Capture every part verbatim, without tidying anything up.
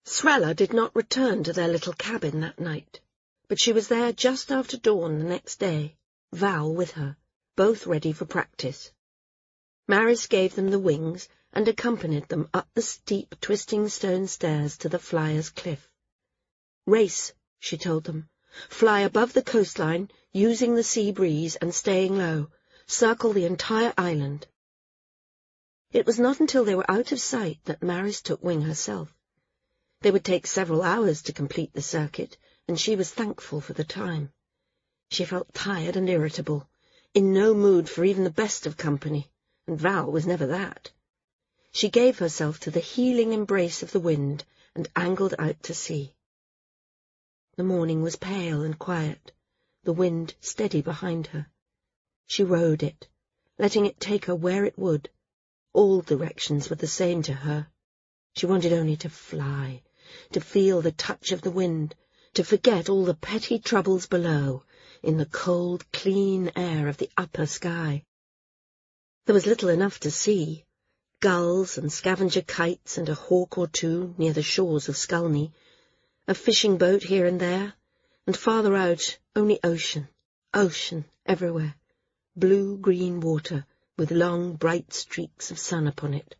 Srella did not return to their little cabin that night, but she was there just after dawn the next day, Val with her, both ready for practice. Maris gave them the wings and accompanied them up the steep, twisting stone stairs to the Flyer's cliff. Race, she told them. Fly above the coastline, using the sea breeze and staying low. Circle the entire island. It was not until they were out of sight that Maris took wing herself. They would take several hours to complete the circuit, and she was thankful for the time. She felt tired and irritable, in no mood for even the best of company, and Val was never that. She gave herself to the healing embrace of the wind and angled out to sea. The morning was pale and quiet, the wind steady behind her. She rode it, letting it take her where it would. All directions were the same to her. She wanted only to fly, to feel the touch of the wind, to forget all the petty troubles below, in the cold, clean air of the upper sky. There was little enough to see. Gulls and scavenger kites and a hawk or two near the shores of Skulny, a fishing boat here and there, and farther out only ocean, ocean everywhere, blue-green water with long, bright streaks of sun upon it.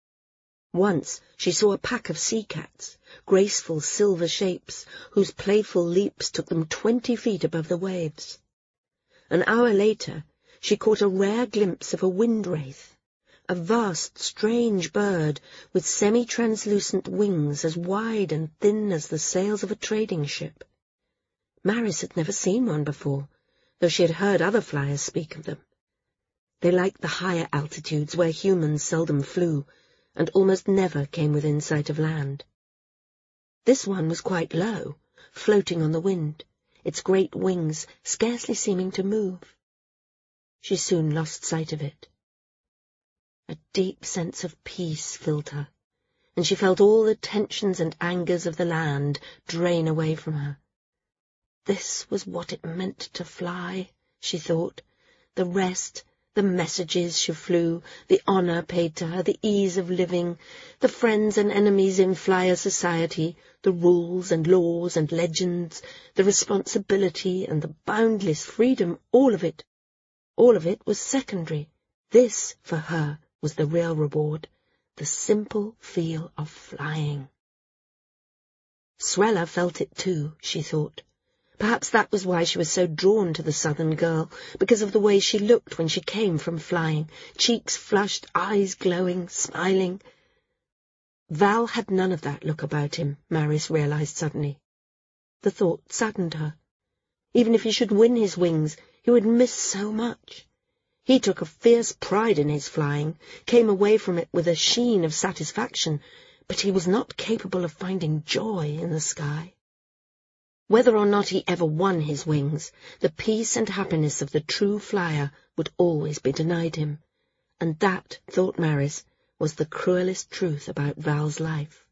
Once she saw a pack of sea cats, graceful silver shapes, whose playful leaps took them twenty feet above the waves. An hour later she caught a rare glimpse of a wind wraith, a vast, strange bird with semi-translucent wings as wide and thin as the sails of a trading ship. Maris had never seen one before, though she had heard other flyers speak of them. They liked the higher altitudes where humans seldom flew, and almost never came within sight of land. This one was quite low, floating on the wind, its great wings scarcely seeming to move. She soon lost sight of it. A deep sense of peace filled her, and she felt all the tensions and angers of the land drain away from her. This was what it meant to fly, she thought, the rest, the messages she flew, the honour paid to her, the ease of living, the friends and enemies in flyer society, the rules and laws and legends, the responsibility and the boundless freedom, all of it. All of it was secondary. This, for her, was the real reward, the simple feel of flying. Srella felt it too, she thought. Perhaps that was why she was so drawn to the southern girl, because of the way she looked when she came from flying, cheeks flushed, eyes glowing, smiling. Val had none of that look about him, Maris realized suddenly. The thought saddened her. Even if he should win his wings, he would miss so much. He took a fierce pride in his flying, came away from it with a sheen of satisfaction, but he was not capable of finding joy in the sky. Whether or not he ever won his wings, the peace and happiness of the true flyer would always be denied him, and that, thought Maris, was the cruelest truth about Val's life.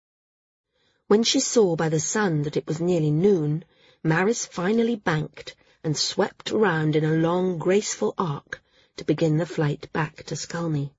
When she saw by the sun that it was nearly noon, Maris finally banked and swept round in a long, graceful arc to begin the flight back to Skulny.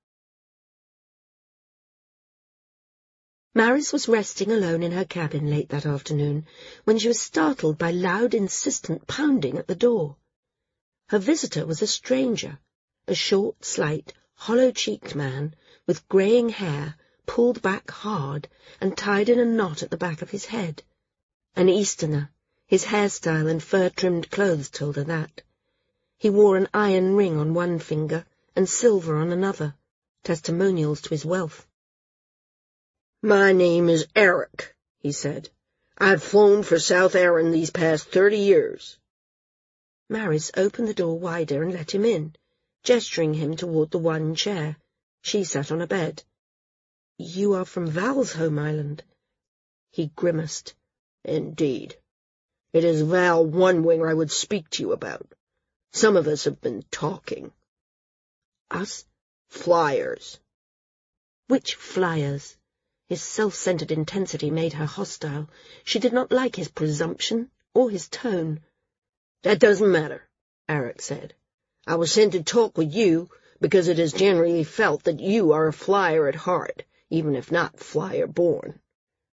Maris was resting alone in her cabin late that afternoon when she was startled by loud, insistent pounding at the door. Her visitor was a stranger, a short, slight, hollow-cheeked man with greying hair pulled back hard and tied in a knot at the back of his head. An Easterner. His hairstyle and fur-trimmed clothes told her that. He wore an iron ring on one finger and silver on another, testimonials to his wealth. "My name is Eric," he said. "I've flown for South Erin these past thirty years. Maris opened the door wider and let him in, gesturing him toward the one chair. She sat on a bed. "You are from Val's home island." He grimaced. "Indeed. It is Val One-Wing I would speak to you about. Some of us have been talking." "Us?" "Flyers." "Which flyers?" His self-centered intensity made her hostile. She did not like his presumption or his tone. "That doesn't matter," Eric said. "I was sent to talk with you because it is generally felt that you are a flyer at heart, even if not flyer-born."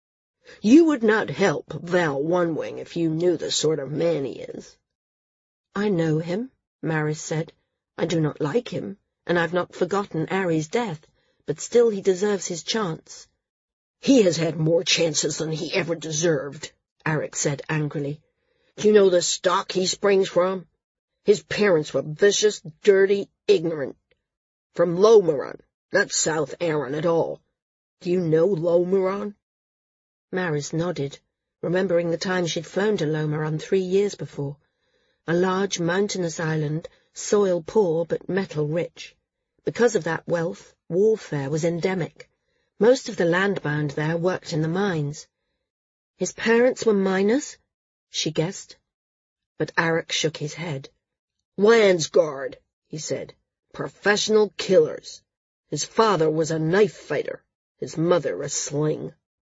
You would not help Val One Wing if you knew the sort of man he is." "I know him," Maris said. "I do not like him, and I've not forgotten Ari's death, but still he deserves his chance." "He has had more chances than he ever deserved," Arik said angrily. "You know the stock he springs from? His parents were vicious, dirty, ignorant. From Lomeron, not South Erin at all. Do you know Lomeron?" Maris nodded, remembering the time she'd flown to Lomeron three years before. A large mountainous island, soil poor but metal rich. Because of that wealth, warfare was endemic. Most of the landbound there worked in the mines. His parents were miners, she guessed. But Arik shook his head. "Landsguard," he said. "Professional killers. His father was a knife fighter, his mother a sling."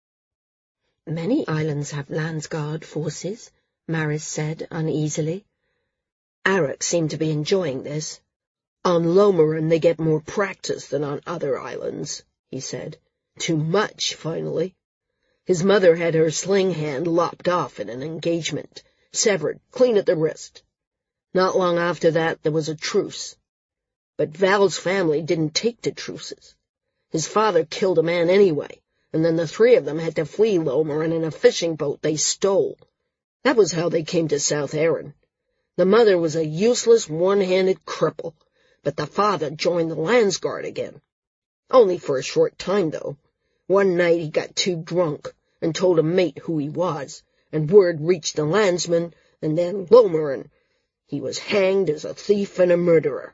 "Many islands have Landsguard forces," Maris said uneasily. Arik seemed to be enjoying this. "On Lomeron they get more practice than on other islands," he said. "Too much, finally. His mother had her sling hand lopped off in an engagement, severed, clean at the wrist. Not long after that there was a truce. But Val's family didn't take to truces. His father killed a man anyway, and then the three of them had to flee Lomeron in a fishing boat they stole. That was how they came to South Erin. The mother was a useless, one-handed cripple, but the father joined the Landsguard again. Only for a short time, though. One night he got too drunk and told a mate who he was, and word reached the landsman, and then Lomeron. He was hanged as a thief and a murderer."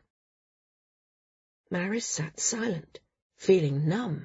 Maris sat silent, feeling numb.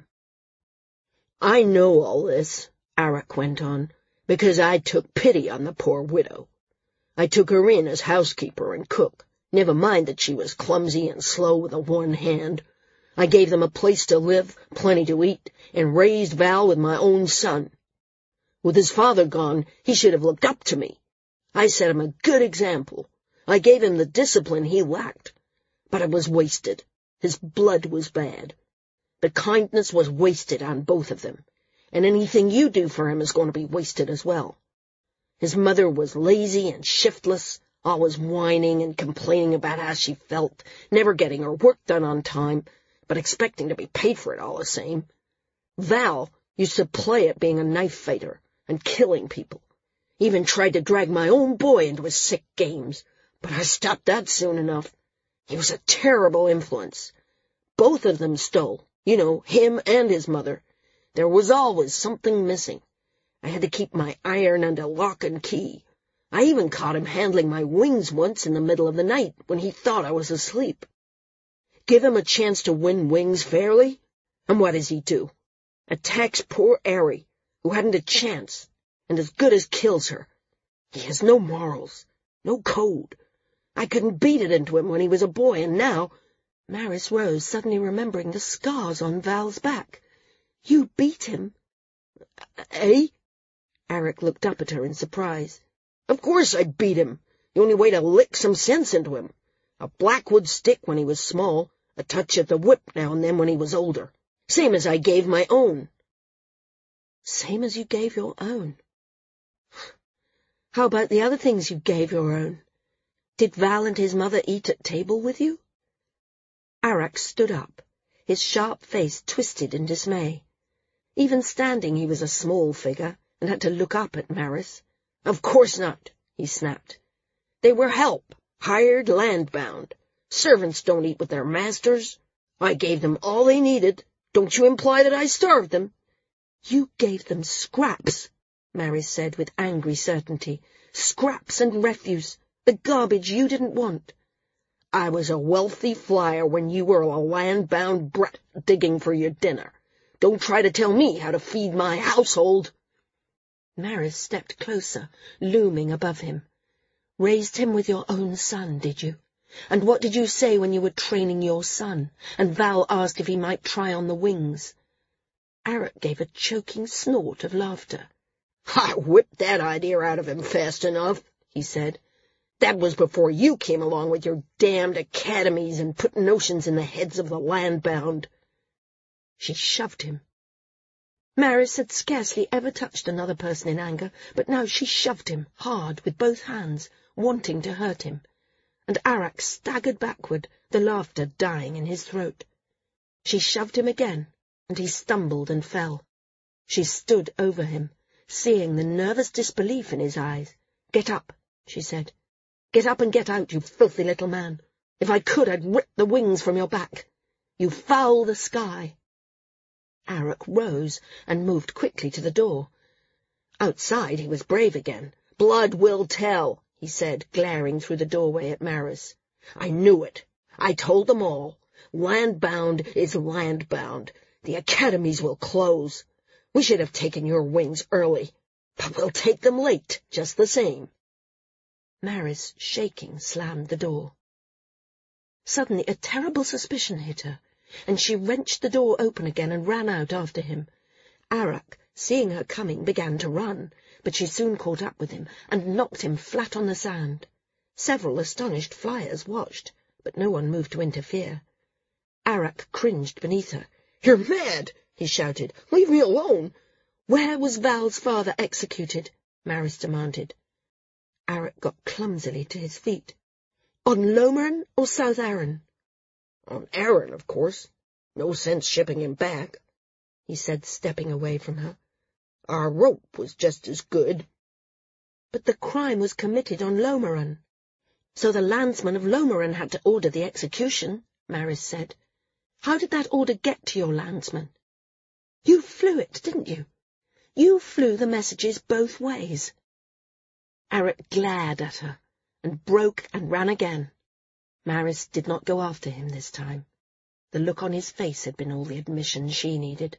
"I know all this," Arik went on, "because I took pity on the poor widow. I took her in as housekeeper and cook, never mind that she was clumsy and slow with a one hand. I gave them a place to live, plenty to eat, and raised Val with my own son. With his father gone, he should have looked up to me. I set him a good example. I gave him the discipline he lacked. But it was wasted. His blood was bad. The kindness was wasted on both of them, and anything you do for him is going to be wasted as well. His mother was lazy and shiftless, always whining and complaining about how she felt, never getting her work done on time, but expecting to be paid for it all the same. Val used to play at being a knife fighter and killing people. Even tried to drag my own boy into his sick games, but I stopped that soon enough. He was a terrible influence. Both of them stole, you know, him and his mother. There was always something missing. I had to keep my iron under lock and key. I even caught him handling my wings once in the middle of the night when he thought I was asleep. Give him a chance to win wings fairly, and what does he do? Attacks poor Ari, who hadn't a chance, and as good as kills her. He has no morals, no code. I couldn't beat it into him when he was a boy, and now—" Maris rose, suddenly remembering the scars on Val's back. "You beat him?" "Eh?" Arik looked up at her in surprise. "Of course I beat him. The only way to lick some sense into him. A blackwood stick when he was small, a touch of the whip now and then when he was older. Same as I gave my own." "Same as you gave your own? How about the other things you gave your own? Did Val and his mother eat at table with you?" Arik stood up, his sharp face twisted in dismay. Even standing he was a small figure, and had to look up at Maris. "Of course not," he snapped. "They were help, hired landbound. Servants don't eat with their masters. I gave them all they needed. Don't you imply that I starved them?" "You gave them scraps," Maris said with angry certainty. "Scraps and refuse, the garbage you didn't want." "I was a wealthy flyer when you were a land-bound brat digging for your dinner. Don't try to tell me how to feed my household." Maris stepped closer, looming above him. "Raised him with your own son, did you? And what did you say when you were training your son, and Val asked if he might try on the wings?" Arik gave a choking snort of laughter. "I whipped that idea out of him fast enough," he said. "That was before you came along with your damned academies and put notions in the heads of the landbound." She shoved him. Maris had scarcely ever touched another person in anger, but now she shoved him hard with both hands, wanting to hurt him, and Arak staggered backward, the laughter dying in his throat. She shoved him again, and he stumbled and fell. She stood over him, seeing the nervous disbelief in his eyes. "Get up," she said. "Get up and get out, you filthy little man. If I could, I'd rip the wings from your back. You foul the sky." Arak rose and moved quickly to the door. Outside he was brave again. "Blood will tell," he said, glaring through the doorway at Maris. "I knew it. I told them all. Land-bound is land-bound. The academies will close. We should have taken your wings early, but we'll take them late, just the same." Maris, shaking, slammed the door. Suddenly a terrible suspicion hit her, and she wrenched the door open again and ran out after him. Arak, seeing her coming, began to run, but she soon caught up with him and knocked him flat on the sand. Several astonished flyers watched, but no one moved to interfere. Arak cringed beneath her. "You're mad!" he shouted. "Leave me alone!" "Where was Val's father executed?" Maris demanded. Arak got clumsily to his feet. "On Lomeran or South Arran?" "On Arran, of course. No sense shipping him back," he said, stepping away from her. "Our rope was just as good." "But the crime was committed on Lomeran." "So the landsman of Lomeran had to order the execution," Maris said. "How did that order get to your landsman?" "You flew it, didn't you? You flew the messages both ways." Arak glared at her, and broke and ran again. Maris did not go after him this time. The look on his face had been all the admission she needed.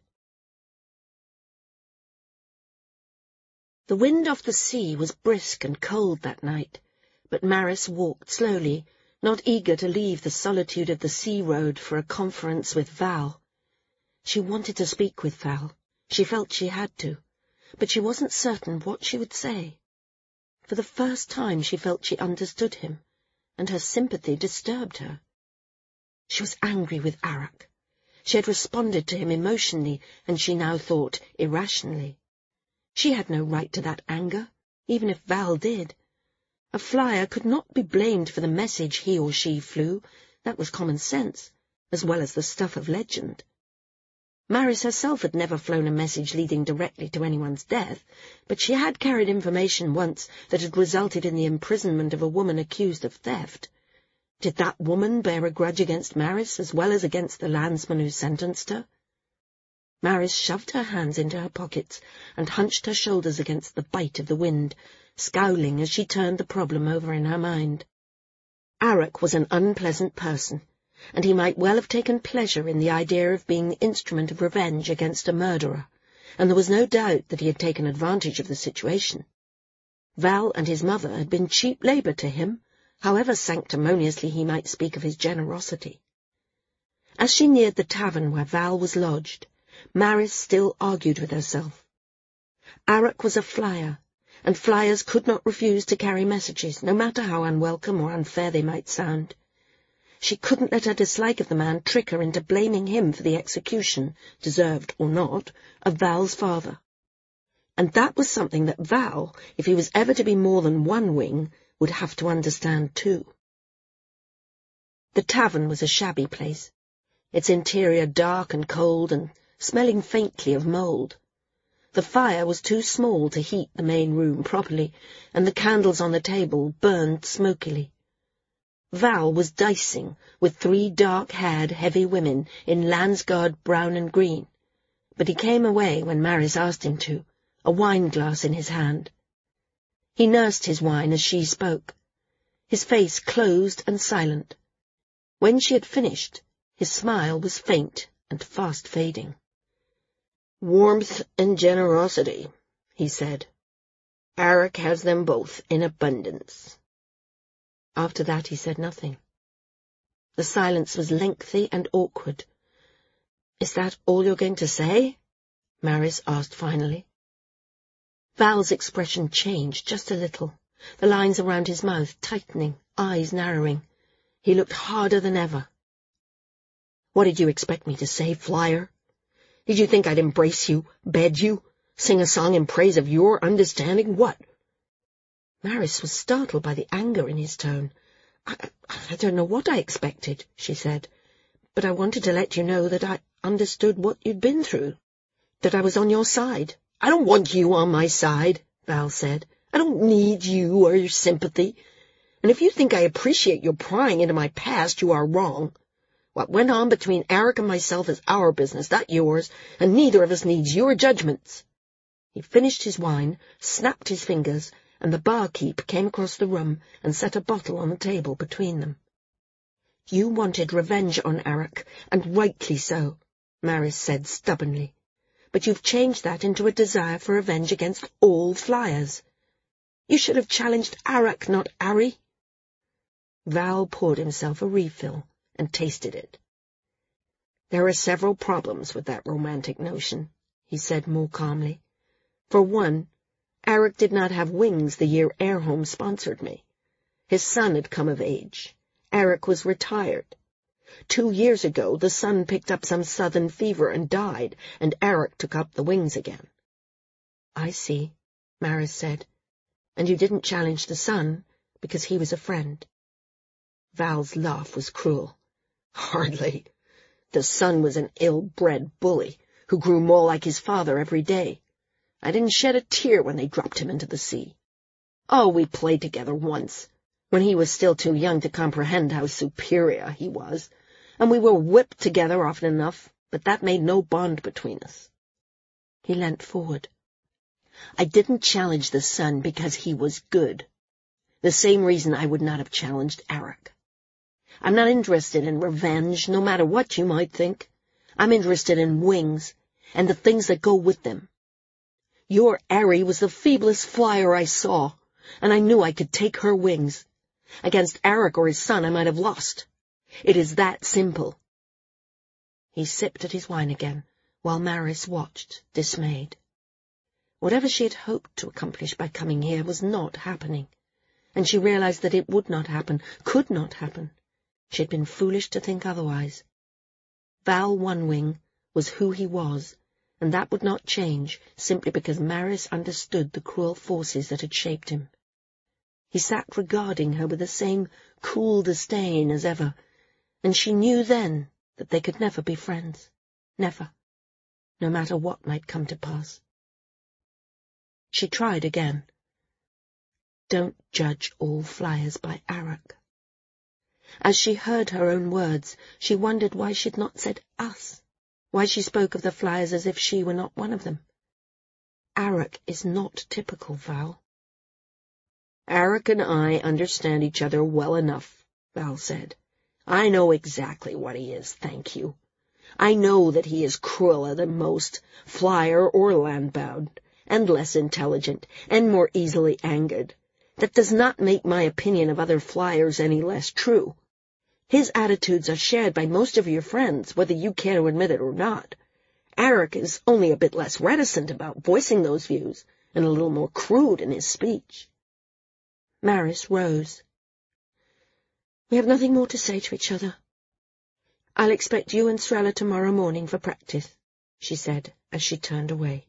The wind off the sea was brisk and cold that night, but Maris walked slowly, not eager to leave the solitude of the sea road for a conference with Val. She wanted to speak with Val. She felt she had to, but she wasn't certain what she would say. For the first time she felt she understood him, and her sympathy disturbed her. She was angry with Arak. She had responded to him emotionally, and she now thought irrationally. She had no right to that anger, even if Val did. A flyer could not be blamed for the message he or she flew. That was common sense, as well as the stuff of legend. Maris herself had never flown a message leading directly to anyone's death, but she had carried information once that had resulted in the imprisonment of a woman accused of theft. Did that woman bear a grudge against Maris as well as against the landsman who sentenced her? Maris shoved her hands into her pockets and hunched her shoulders against the bite of the wind, scowling as she turned the problem over in her mind. Arak was an unpleasant person, and he might well have taken pleasure in the idea of being the instrument of revenge against a murderer, and there was no doubt that he had taken advantage of the situation. Val and his mother had been cheap labour to him, however sanctimoniously he might speak of his generosity. As she neared the tavern where Val was lodged, Maris still argued with herself. Arak was a flyer, and flyers could not refuse to carry messages, no matter how unwelcome or unfair they might sound. She couldn't let her dislike of the man trick her into blaming him for the execution, deserved or not, of Val's father. And that was something that Val, if he was ever to be more than one wing, would have to understand too. The tavern was a shabby place, its interior dark and cold and smelling faintly of mould. The fire was too small to heat the main room properly, and the candles on the table burned smokily. Val was dicing with three dark-haired, heavy women in Landsguard brown and green, but he came away when Maris asked him to, a wine-glass in his hand. He nursed his wine as she spoke, his face closed and silent. When she had finished, his smile was faint and fast fading. "Warmth and generosity," he said. "Arak has them both in abundance." After that he said nothing. The silence was lengthy and awkward. "Is that all you're going to say?" Maris asked finally. Val's expression changed just a little, the lines around his mouth tightening, eyes narrowing. He looked harder than ever. "What did you expect me to say, flyer? Did you think I'd embrace you, bed you, sing a song in praise of your understanding? What?" Maris was startled by the anger in his tone. I, I don't know what I expected," she said, "but I wanted to let you know that I understood what you'd been through, that I was on your side." "I don't want you on my side," Val said. "I don't need you or your sympathy. And if you think I appreciate your prying into my past, you are wrong. What went on between Eric and myself is our business, not yours, and neither of us needs your judgments." He finished his wine, snapped his fingers, and the barkeep came across the room and set a bottle on the table between them. "You wanted revenge on Eric, and rightly so," Maris said stubbornly. "But you've changed that into a desire for revenge against all flyers. You should have challenged Eric, not Harry." Val poured himself a refill and tasted it. "There are several problems with that romantic notion," he said more calmly. "For one, Eric did not have wings the year Airhome sponsored me. His son had come of age. Eric was retired. Two years ago, the son picked up some southern fever and died, and Eric took up the wings again." "I see," Maris said. "And you didn't challenge the son because he was a friend." Val's laugh was cruel. "Hardly. The son was an ill-bred bully who grew more like his father every day. I didn't shed a tear when they dropped him into the sea. Oh, we played together once, when he was still too young to comprehend how superior he was, and we were whipped together often enough, but that made no bond between us." He leant forward. "I didn't challenge the son because he was good. The same reason I would not have challenged Eric. I'm not interested in revenge, no matter what you might think. I'm interested in wings, and the things that go with them. Your Harry was the feeblest flyer I saw, and I knew I could take her wings. Against Eric or his son I might have lost. It is that simple." He sipped at his wine again, while Maris watched, dismayed. Whatever she had hoped to accomplish by coming here was not happening, and she realized that it would not happen, could not happen. She had been foolish to think otherwise. Val One Wing was who he was, and that would not change simply because Maris understood the cruel forces that had shaped him. He sat regarding her with the same cool disdain as ever, and she knew then that they could never be friends, never, no matter what might come to pass. She tried again. "Don't judge all flyers by Eric." As she heard her own words, she wondered why she had not said us, why she spoke of the flyers as if she were not one of them. Eric is not typical, Val. "Eric and I understand each other well enough," Val said. "I know exactly what he is, thank you. I know that he is crueler than most, flyer or landbound, and less intelligent, and more easily angered. That does not make my opinion of other flyers any less true. His attitudes are shared by most of your friends, whether you care to admit it or not. Eric is only a bit less reticent about voicing those views, and a little more crude in his speech." Maris rose. "We have nothing more to say to each other. I'll expect you and Strella tomorrow morning for practice," she said as she turned away.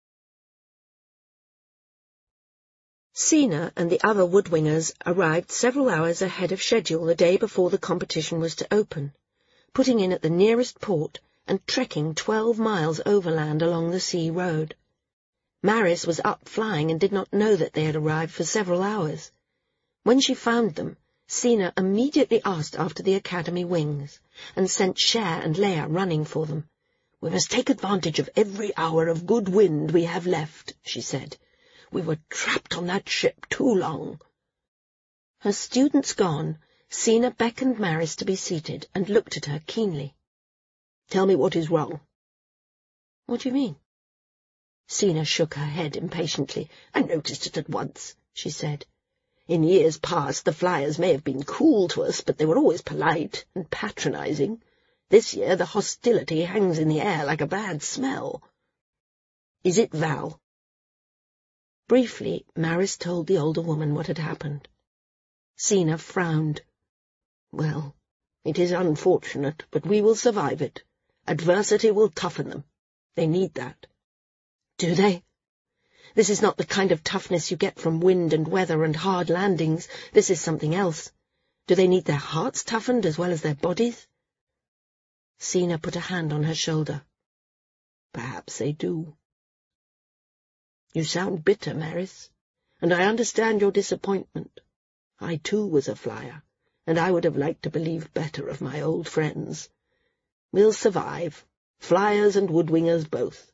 Sina and the other woodwingers arrived several hours ahead of schedule the day before the competition was to open, putting in at the nearest port and trekking twelve miles overland along the sea road. Maris was up flying and did not know that they had arrived for several hours. When she found them, Sina immediately asked after the Academy wings, and sent Cher and Leia running for them. "We must take advantage of every hour of good wind we have left," she said. "We were trapped on that ship too long." Her students gone, Sina beckoned Maris to be seated and looked at her keenly. "Tell me what is wrong." "What do you mean?" Sina shook her head impatiently. "I noticed it at once," she said. "In years past the flyers may have been cool to us, but they were always polite and patronizing. This year the hostility hangs in the air like a bad smell. Is it Val?" Briefly, Maris told the older woman what had happened. Sina frowned. "Well, it is unfortunate, but we will survive it. Adversity will toughen them. They need that. Do they? This is not the kind of toughness you get from wind and weather and hard landings. This is something else. Do they need their hearts toughened as well as their bodies? Sina put a hand on her shoulder. Perhaps they do. You sound bitter, Maris, and I understand your disappointment. I too was a flyer, and I would have liked to believe better of my old friends. We'll survive, flyers and woodwingers both.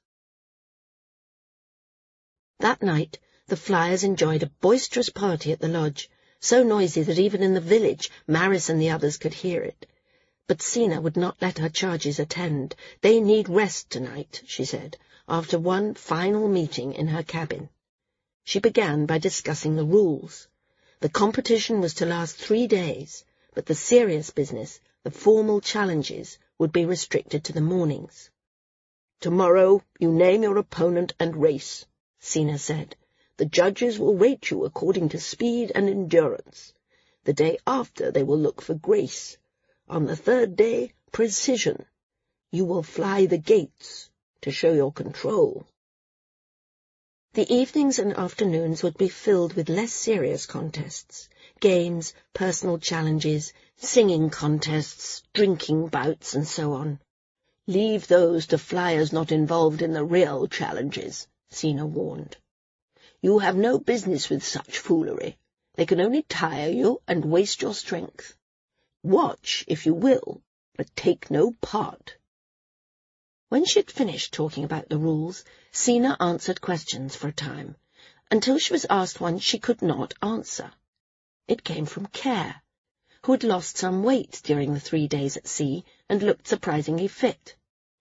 That night the flyers enjoyed a boisterous party at the lodge, so noisy that even in the village Maris and the others could hear it. But Sina would not let her charges attend. They need rest tonight, she said, after one final meeting in her cabin. She began by discussing the rules. The competition was to last three days, but the serious business, the formal challenges, would be restricted to the mornings. Tomorrow you name your opponent and race, Sina said. The judges will rate you according to speed and endurance. The day after they will look for grace. On the third day, precision. You will fly the gates to show your control. The evenings and afternoons would be filled with less serious contests, games, personal challenges, singing contests, drinking bouts, and so on. Leave those to flyers not involved in the real challenges, Sina warned. You have no business with such foolery. They can only tire you and waste your strength. Watch, if you will, but take no part. When she had finished talking about the rules, Sina answered questions for a time, until she was asked one she could not answer. It came from Care, who had lost some weight during the three days at sea and looked surprisingly fit.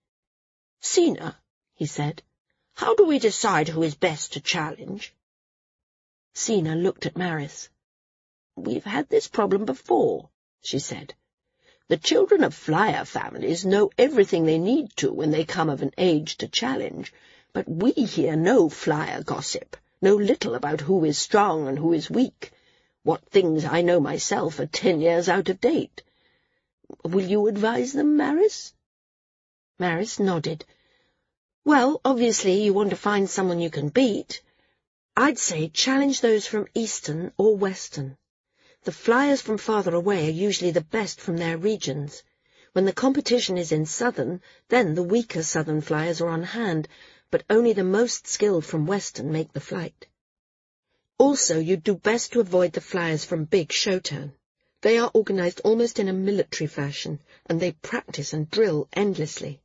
Sina, he said, how do we decide who is best to challenge? Sina looked at Maris. We've had this problem before, she said. The children of flyer families know everything they need to when they come of an age to challenge, but we hear no flyer gossip, know little about who is strong and who is weak. What things I know myself are ten years out of date. Will you advise them, Maris? Maris nodded. Well, obviously you want to find someone you can beat. I'd say challenge those from Eastern or Western. The flyers from farther away are usually the best from their regions. When the competition is in Southern, then the weaker Southern flyers are on hand, but only the most skilled from Western make the flight. Also, you'd do best to avoid the flyers from Big Shotan. They are organized almost in a military fashion, and they practice and drill endlessly.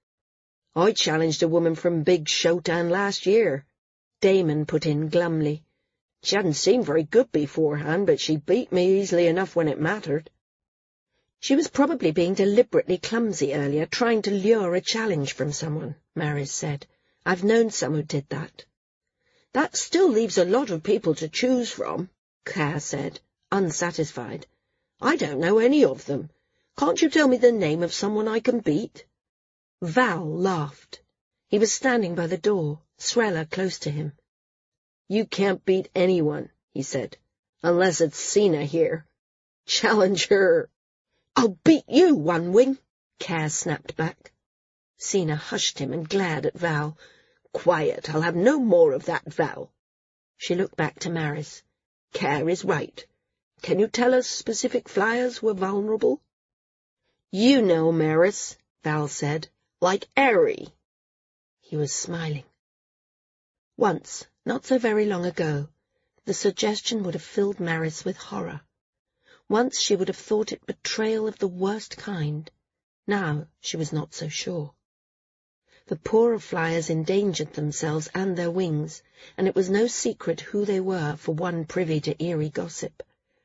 I challenged a woman from Big Shotan last year, Damon put in glumly. She hadn't seemed very good beforehand, but she beat me easily enough when it mattered. She was probably being deliberately clumsy earlier, trying to lure a challenge from someone, Maris said. I've known some who did that. That still leaves a lot of people to choose from, Care said, unsatisfied. I don't know any of them. Can't you tell me the name of someone I can beat? Val laughed. He was standing by the door, Srella close to him. You can't beat anyone, he said, unless it's Sina here. Challenge her. I'll beat you, One Wing, Care snapped back. Sina hushed him and glared at Val. Quiet, I'll have no more of that, Val. She looked back to Maris. Care is right. Can you tell us specific flyers who are vulnerable? You know, Maris, Val said, like Airy. He was smiling. Once, not so very long ago, the suggestion would have filled Maris with horror. Once she would have thought it betrayal of the worst kind. Now she was not so sure. The poorer flyers endangered themselves and their wings, and it was no secret who they were for one privy to eerie gossip.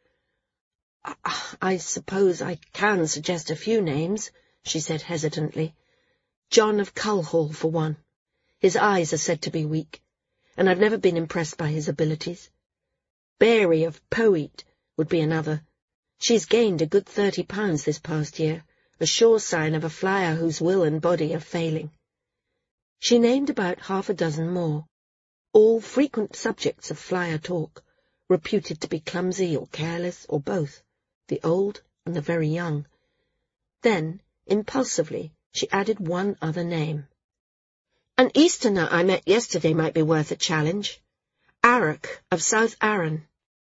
I, I suppose I can suggest a few names, she said hesitantly. John of Culhall, for one. His eyes are said to be weak, and I've never been impressed by his abilities. Barry of Poet would be another. She's gained a good thirty pounds this past year, a sure sign of a flyer whose will and body are failing. She named about half a dozen more, all frequent subjects of flyer talk, reputed to be clumsy or careless or both, the old and the very young. Then, impulsively, she added one other name. An Easterner I met yesterday might be worth a challenge. Arak of South Arran.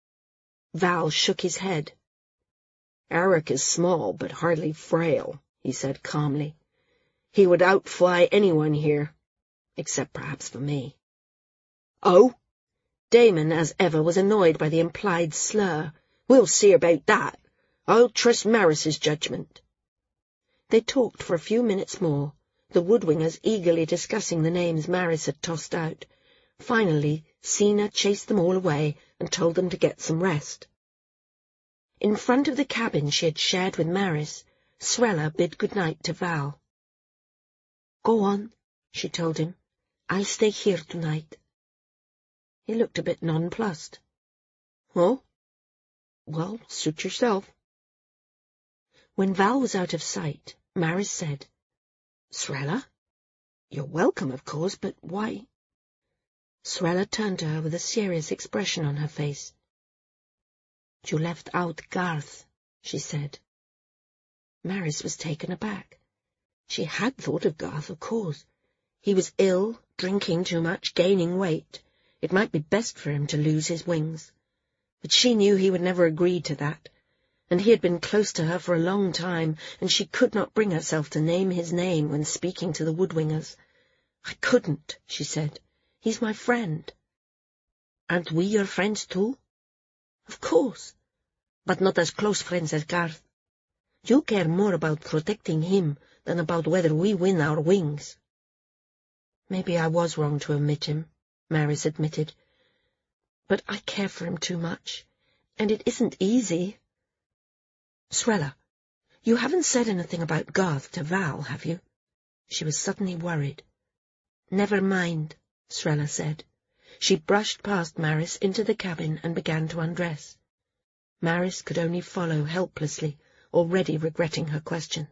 Val shook his head. Arak is small, but hardly frail, he said calmly. He would outfly anyone here, except perhaps for me. Oh? Damon, as ever, was annoyed by the implied slur. We'll see about that. I'll trust Maris's judgment. They talked for a few minutes more, the woodwingers eagerly discussing the names Maris had tossed out. Finally, Sina chased them all away and told them to get some rest. In front of the cabin she had shared with Maris, Srella bid good-night to Val. "Go on," she told him. "I'll stay here tonight." He looked a bit nonplussed. "Oh? Well, suit yourself." When Val was out of sight, Maris said, "Srella? You're welcome, of course, but why?" Srella turned to her with a serious expression on her face. "You left out Garth," she said. Maris was taken aback. She had thought of Garth, of course. He was ill, drinking too much, gaining weight. It might be best for him to lose his wings. But she knew he would never agree to that, and he had been close to her for a long time, and she could not bring herself to name his name when speaking to the woodwingers. "I couldn't," she said. "He's my friend." "Aren't we your friends too?" "Of course, but not as close friends as Garth. You care more about protecting him than about whether we win our wings." "Maybe I was wrong to omit him," Maris admitted. "But I care for him too much, and it isn't easy." "Srella, you haven't said anything about Garth to Val, have you?" She was suddenly worried. "Never mind," Srella said. She brushed past Maris into the cabin and began to undress. Maris could only follow helplessly, already regretting her question.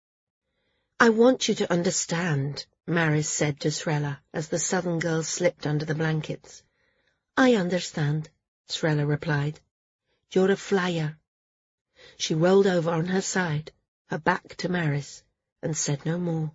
"I want you to understand," Maris said to Srella as the southern girl slipped under the blankets. "I understand," Srella replied. "You're a flyer." She rolled over on her side, her back to Maris, and said no more.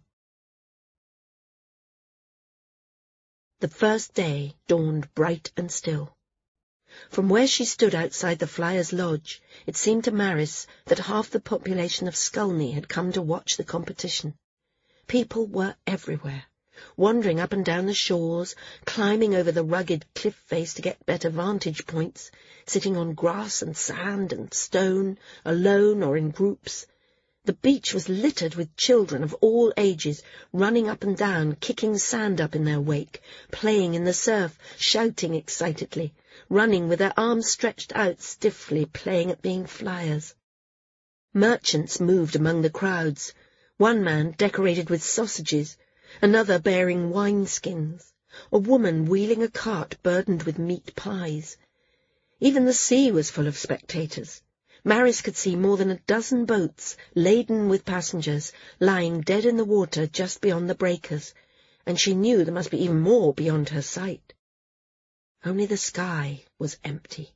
The first day dawned bright and still. From where she stood outside the Flyers' Lodge, it seemed to Maris that half the population of Skulny had come to watch the competition. People were everywhere, wandering up and down the shores, climbing over the rugged cliff face to get better vantage points, sitting on grass and sand and stone, alone or in groups. The beach was littered with children of all ages, running up and down, kicking sand up in their wake, playing in the surf, shouting excitedly, running with their arms stretched out stiffly, playing at being flyers. Merchants moved among the crowds, one man decorated with sausages, another bearing wineskins, a woman wheeling a cart burdened with meat pies. Even the sea was full of spectators. Maris could see more than a dozen boats, laden with passengers, lying dead in the water just beyond the breakers, and she knew there must be even more beyond her sight. Only the sky was empty.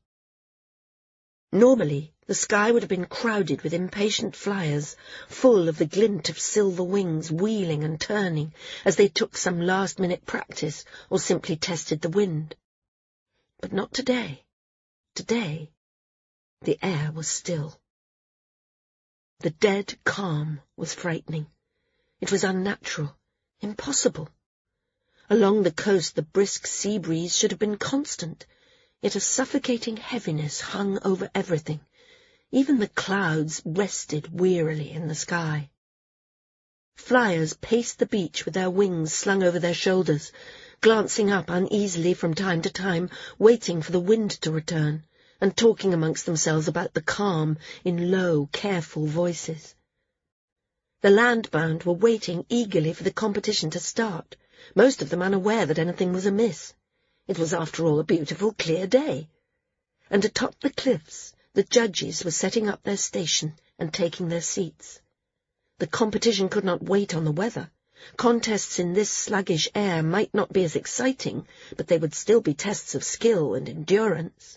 Normally, the sky would have been crowded with impatient flyers, full of the glint of silver wings wheeling and turning as they took some last-minute practice or simply tested the wind. But not today. Today, the air was still. The dead calm was frightening. It was unnatural, impossible. Along the coast the brisk sea breeze should have been constant, yet a suffocating heaviness hung over everything. Even the clouds rested wearily in the sky. Flyers paced the beach with their wings slung over their shoulders, glancing up uneasily from time to time, waiting for the wind to return, and talking amongst themselves about the calm in low, careful voices. The landbound were waiting eagerly for the competition to start, most of them unaware that anything was amiss. It was, after all, a beautiful, clear day. And atop the cliffs, the judges were setting up their station and taking their seats. The competition could not wait on the weather. Contests in this sluggish air might not be as exciting, but they would still be tests of skill and endurance.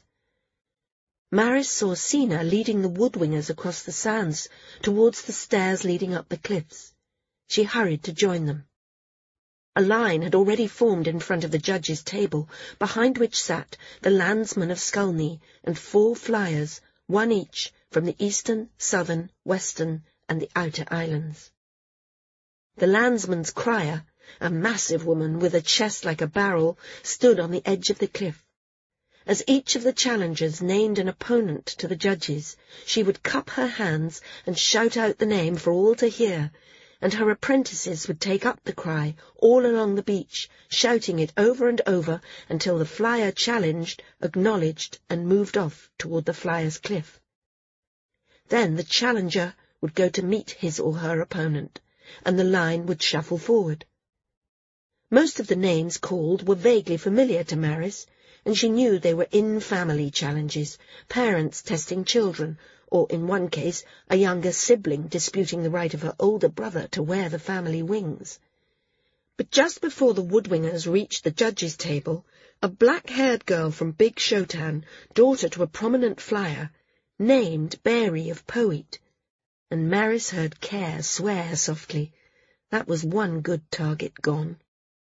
Maris saw Sina leading the woodwingers across the sands towards the stairs leading up the cliffs. She hurried to join them. A line had already formed in front of the judge's table, behind which sat the landsman of Skulny and four flyers, one each, from the eastern, southern, western, and the outer islands. The landsman's crier, a massive woman with a chest like a barrel, stood on the edge of the cliff. As each of the challengers named an opponent to the judges, she would cup her hands and shout out the name for all to hear, and her apprentices would take up the cry all along the beach, shouting it over and over until the flyer challenged, acknowledged, and moved off toward the flyer's cliff. Then the challenger would go to meet his or her opponent, and the line would shuffle forward. Most of the names called were vaguely familiar to Maris, and she knew they were in-family challenges, parents testing children, or, in one case, a younger sibling disputing the right of her older brother to wear the family wings. But just before the woodwingers reached the judges' table, a black-haired girl from Big Shotan, daughter to a prominent flyer, named Barry of Poet, and Maris heard Care swear softly. That was one good target gone.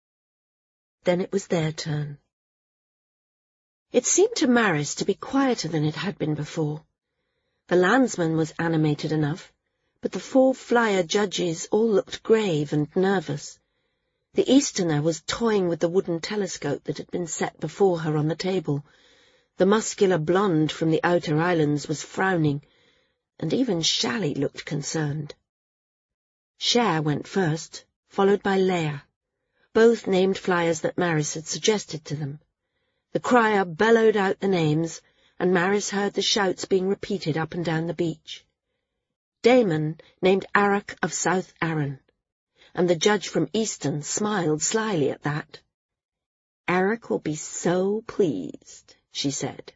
Then it was their turn. It seemed to Maris to be quieter than it had been before. The landsman was animated enough, but the four flyer judges all looked grave and nervous. The Easterner was toying with the wooden telescope that had been set before her on the table. The muscular blonde from the outer islands was frowning, and even Shally looked concerned. Cher went first, followed by Leia. Both named flyers that Maris had suggested to them. The crier bellowed out the names, and Maris heard the shouts being repeated up and down the beach. Damon named Arak of South Arran, and the judge from Easton smiled slyly at that. "Arak will be so pleased," she said.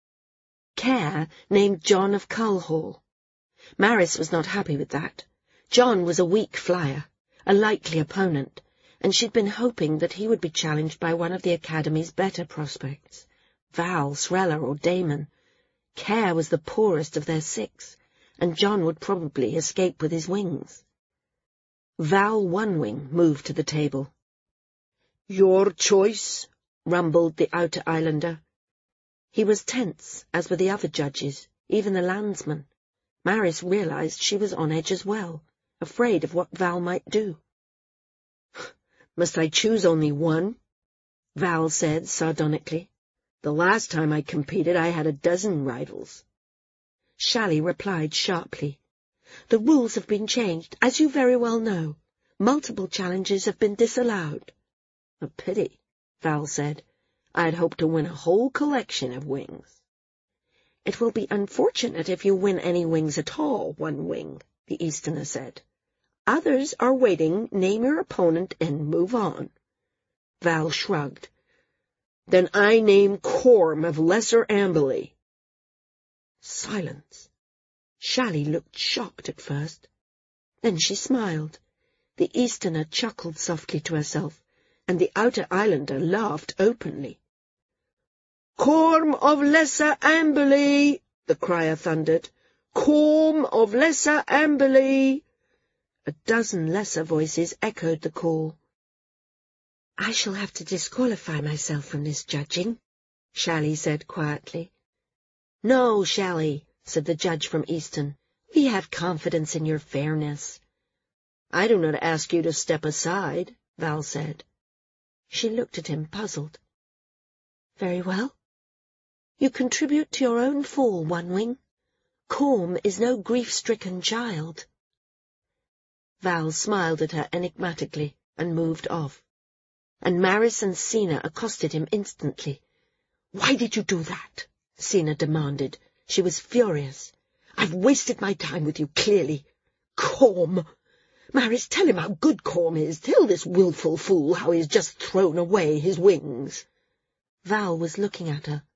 Care named John of Culhall. Maris was not happy with that. John was a weak flyer, a likely opponent, and she'd been hoping that he would be challenged by one of the Academy's better prospects, Val, Srella, or Damon. Care was the poorest of their six, and John would probably escape with his wings. Val Onewing moved to the table. "Your choice," rumbled the outer islander. He was tense, as were the other judges, even the landsman. Maris realized she was on edge as well, afraid of what Val might do. "Must I choose only one?" Val said sardonically. "The last time I competed I had a dozen rivals." Shally replied sharply. "The rules have been changed, as you very well know. Multiple challenges have been disallowed." "A pity," Val said. "I'd hoped to win a whole collection of wings." "It will be unfortunate if you win any wings at all, Onewing," the Easterner said. "Others are waiting. Name your opponent and move on." Val shrugged. "Then I name Corm of Lesser Amberley." Silence. Shally looked shocked at first. Then she smiled. The Easterner chuckled softly to herself, and the outer islander laughed openly. "Corm of Lesser Amberley," the crier thundered. "Corm of Lesser Amberley." A dozen lesser voices echoed the call. "I shall have to disqualify myself from this judging," Shally said quietly. "No, Shally," said the judge from Easton. "We have confidence in your fairness." "I do not ask you to step aside," Val said. She looked at him, puzzled. "Very well. You contribute to your own fall, Onewing. Corm is no grief-stricken child." Val smiled at her enigmatically and moved off, and Maris and Sina accosted him instantly. "Why did you do that?" Sina demanded. She was furious. "I've wasted my time with you, clearly. Corm! Maris, tell him how good Corm is. Tell this wilful fool how he's just thrown away his wings." Val was looking at her.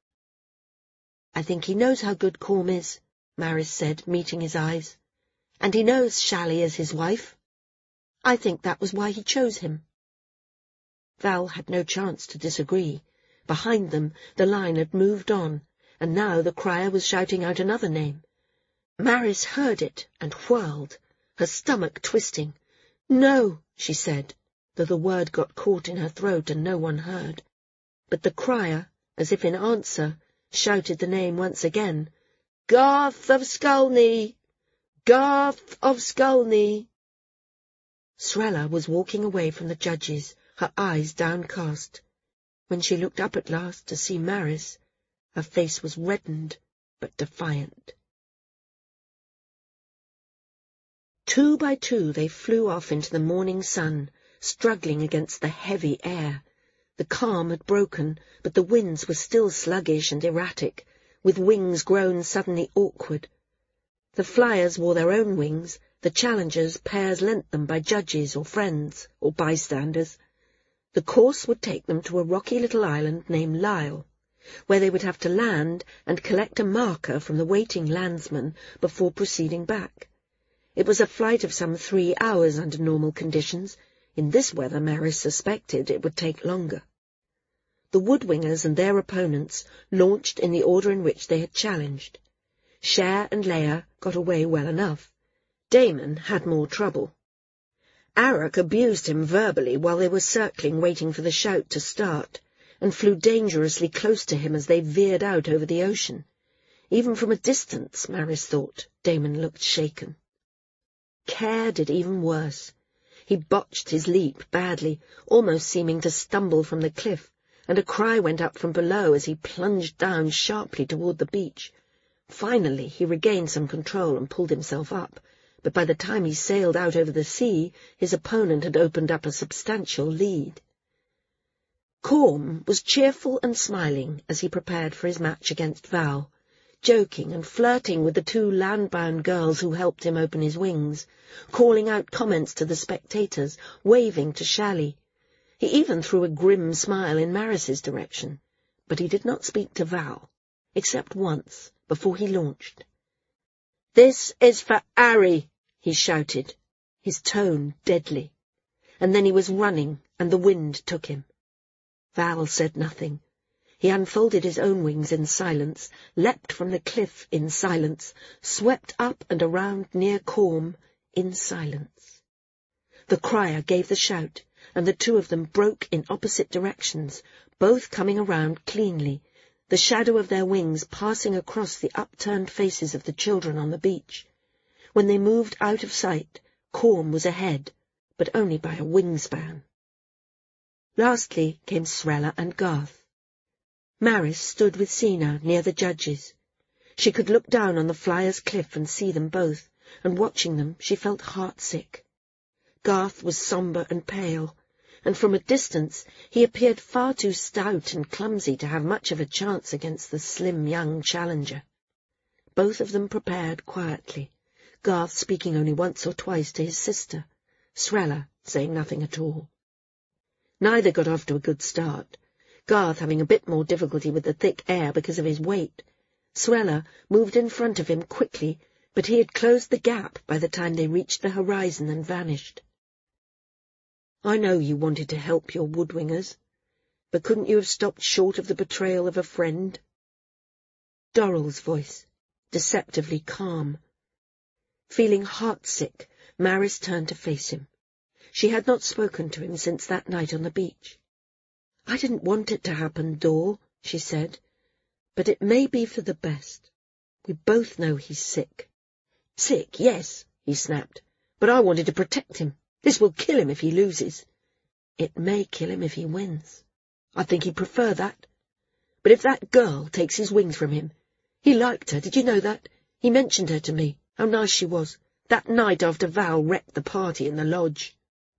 "I think he knows how good Corm is," Maris said, meeting his eyes. "And he knows Shally is his wife. I think that was why he chose him." Val had no chance to disagree. Behind them, the line had moved on, and now the crier was shouting out another name. Maris heard it and whirled, her stomach twisting. "No," she said. though the word got caught in her throat and no one heard. But the crier, as if in answer, shouted the name once again. "Garth of Skulney! Garth of Skulney!" Srella was walking away from the judges, her eyes downcast. When she looked up at last to see Maris, her face was reddened but defiant. Two by two they flew off into the morning sun, struggling against the heavy air. The calm had broken, but the winds were still sluggish and erratic, with wings grown suddenly awkward. The flyers wore their own wings, the challengers pairs lent them by judges or friends or bystanders. The course would take them to a rocky little island named Lisle, where they would have to land and collect a marker from the waiting landsman before proceeding back. It was a flight of some three hours under normal conditions. In this weather, Maris suspected it would take longer. The Woodwingers and their opponents launched in the order in which they had challenged. Cher and Leia got away well enough. Damon had more trouble. Arak abused him verbally while they were circling waiting for the shout to start, and flew dangerously close to him as they veered out over the ocean. Even from a distance, Maris thought, Damon looked shaken. Care did even worse. He botched his leap badly, almost seeming to stumble from the cliff, and a cry went up from below as he plunged down sharply toward the beach. Finally he regained some control and pulled himself up, but by the time he sailed out over the sea, his opponent had opened up a substantial lead. Corm was cheerful and smiling as he prepared for his match against Val, joking and flirting with the two land-bound girls who helped him open his wings, calling out comments to the spectators, waving to Shally. He even threw a grim smile in Maris's direction, but he did not speak to Val, except once, before he launched. "This is for Harry," he shouted, his tone deadly. And then he was running, and the wind took him. Val said nothing. He unfolded his own wings in silence, leapt from the cliff in silence, swept up and around near Corm in silence. The crier gave the shout, and the two of them broke in opposite directions, both coming around cleanly, the shadow of their wings passing across the upturned faces of the children on the beach. When they moved out of sight, Corm was ahead, but only by a wingspan. Lastly came Srella and Garth. Maris stood with Sina near the judges. She could look down on the flyer's cliff and see them both, and watching them she felt heartsick. Garth was sombre and pale, and from a distance he appeared far too stout and clumsy to have much of a chance against the slim young challenger. Both of them prepared quietly, Garth speaking only once or twice to his sister, Srella saying nothing at all. Neither got off to a good start, Garth having a bit more difficulty with the thick air because of his weight. Srella moved in front of him quickly, but he had closed the gap by the time they reached the horizon and vanished. "I know you wanted to help your Woodwingers, but couldn't you have stopped short of the betrayal of a friend?" Dorrell's voice, deceptively calm. Feeling heartsick, Maris turned to face him. She had not spoken to him since that night on the beach. "I didn't want it to happen, Dor," she said, "but it may be for the best. We both know he's sick." "Sick, yes," he snapped, "but I wanted to protect him. This will kill him if he loses." "It may kill him if he wins." "I think he'd prefer that. But if that girl takes his wings from him— he liked her, did you know that? He mentioned her to me, how nice she was, that night after Val wrecked the party in the lodge."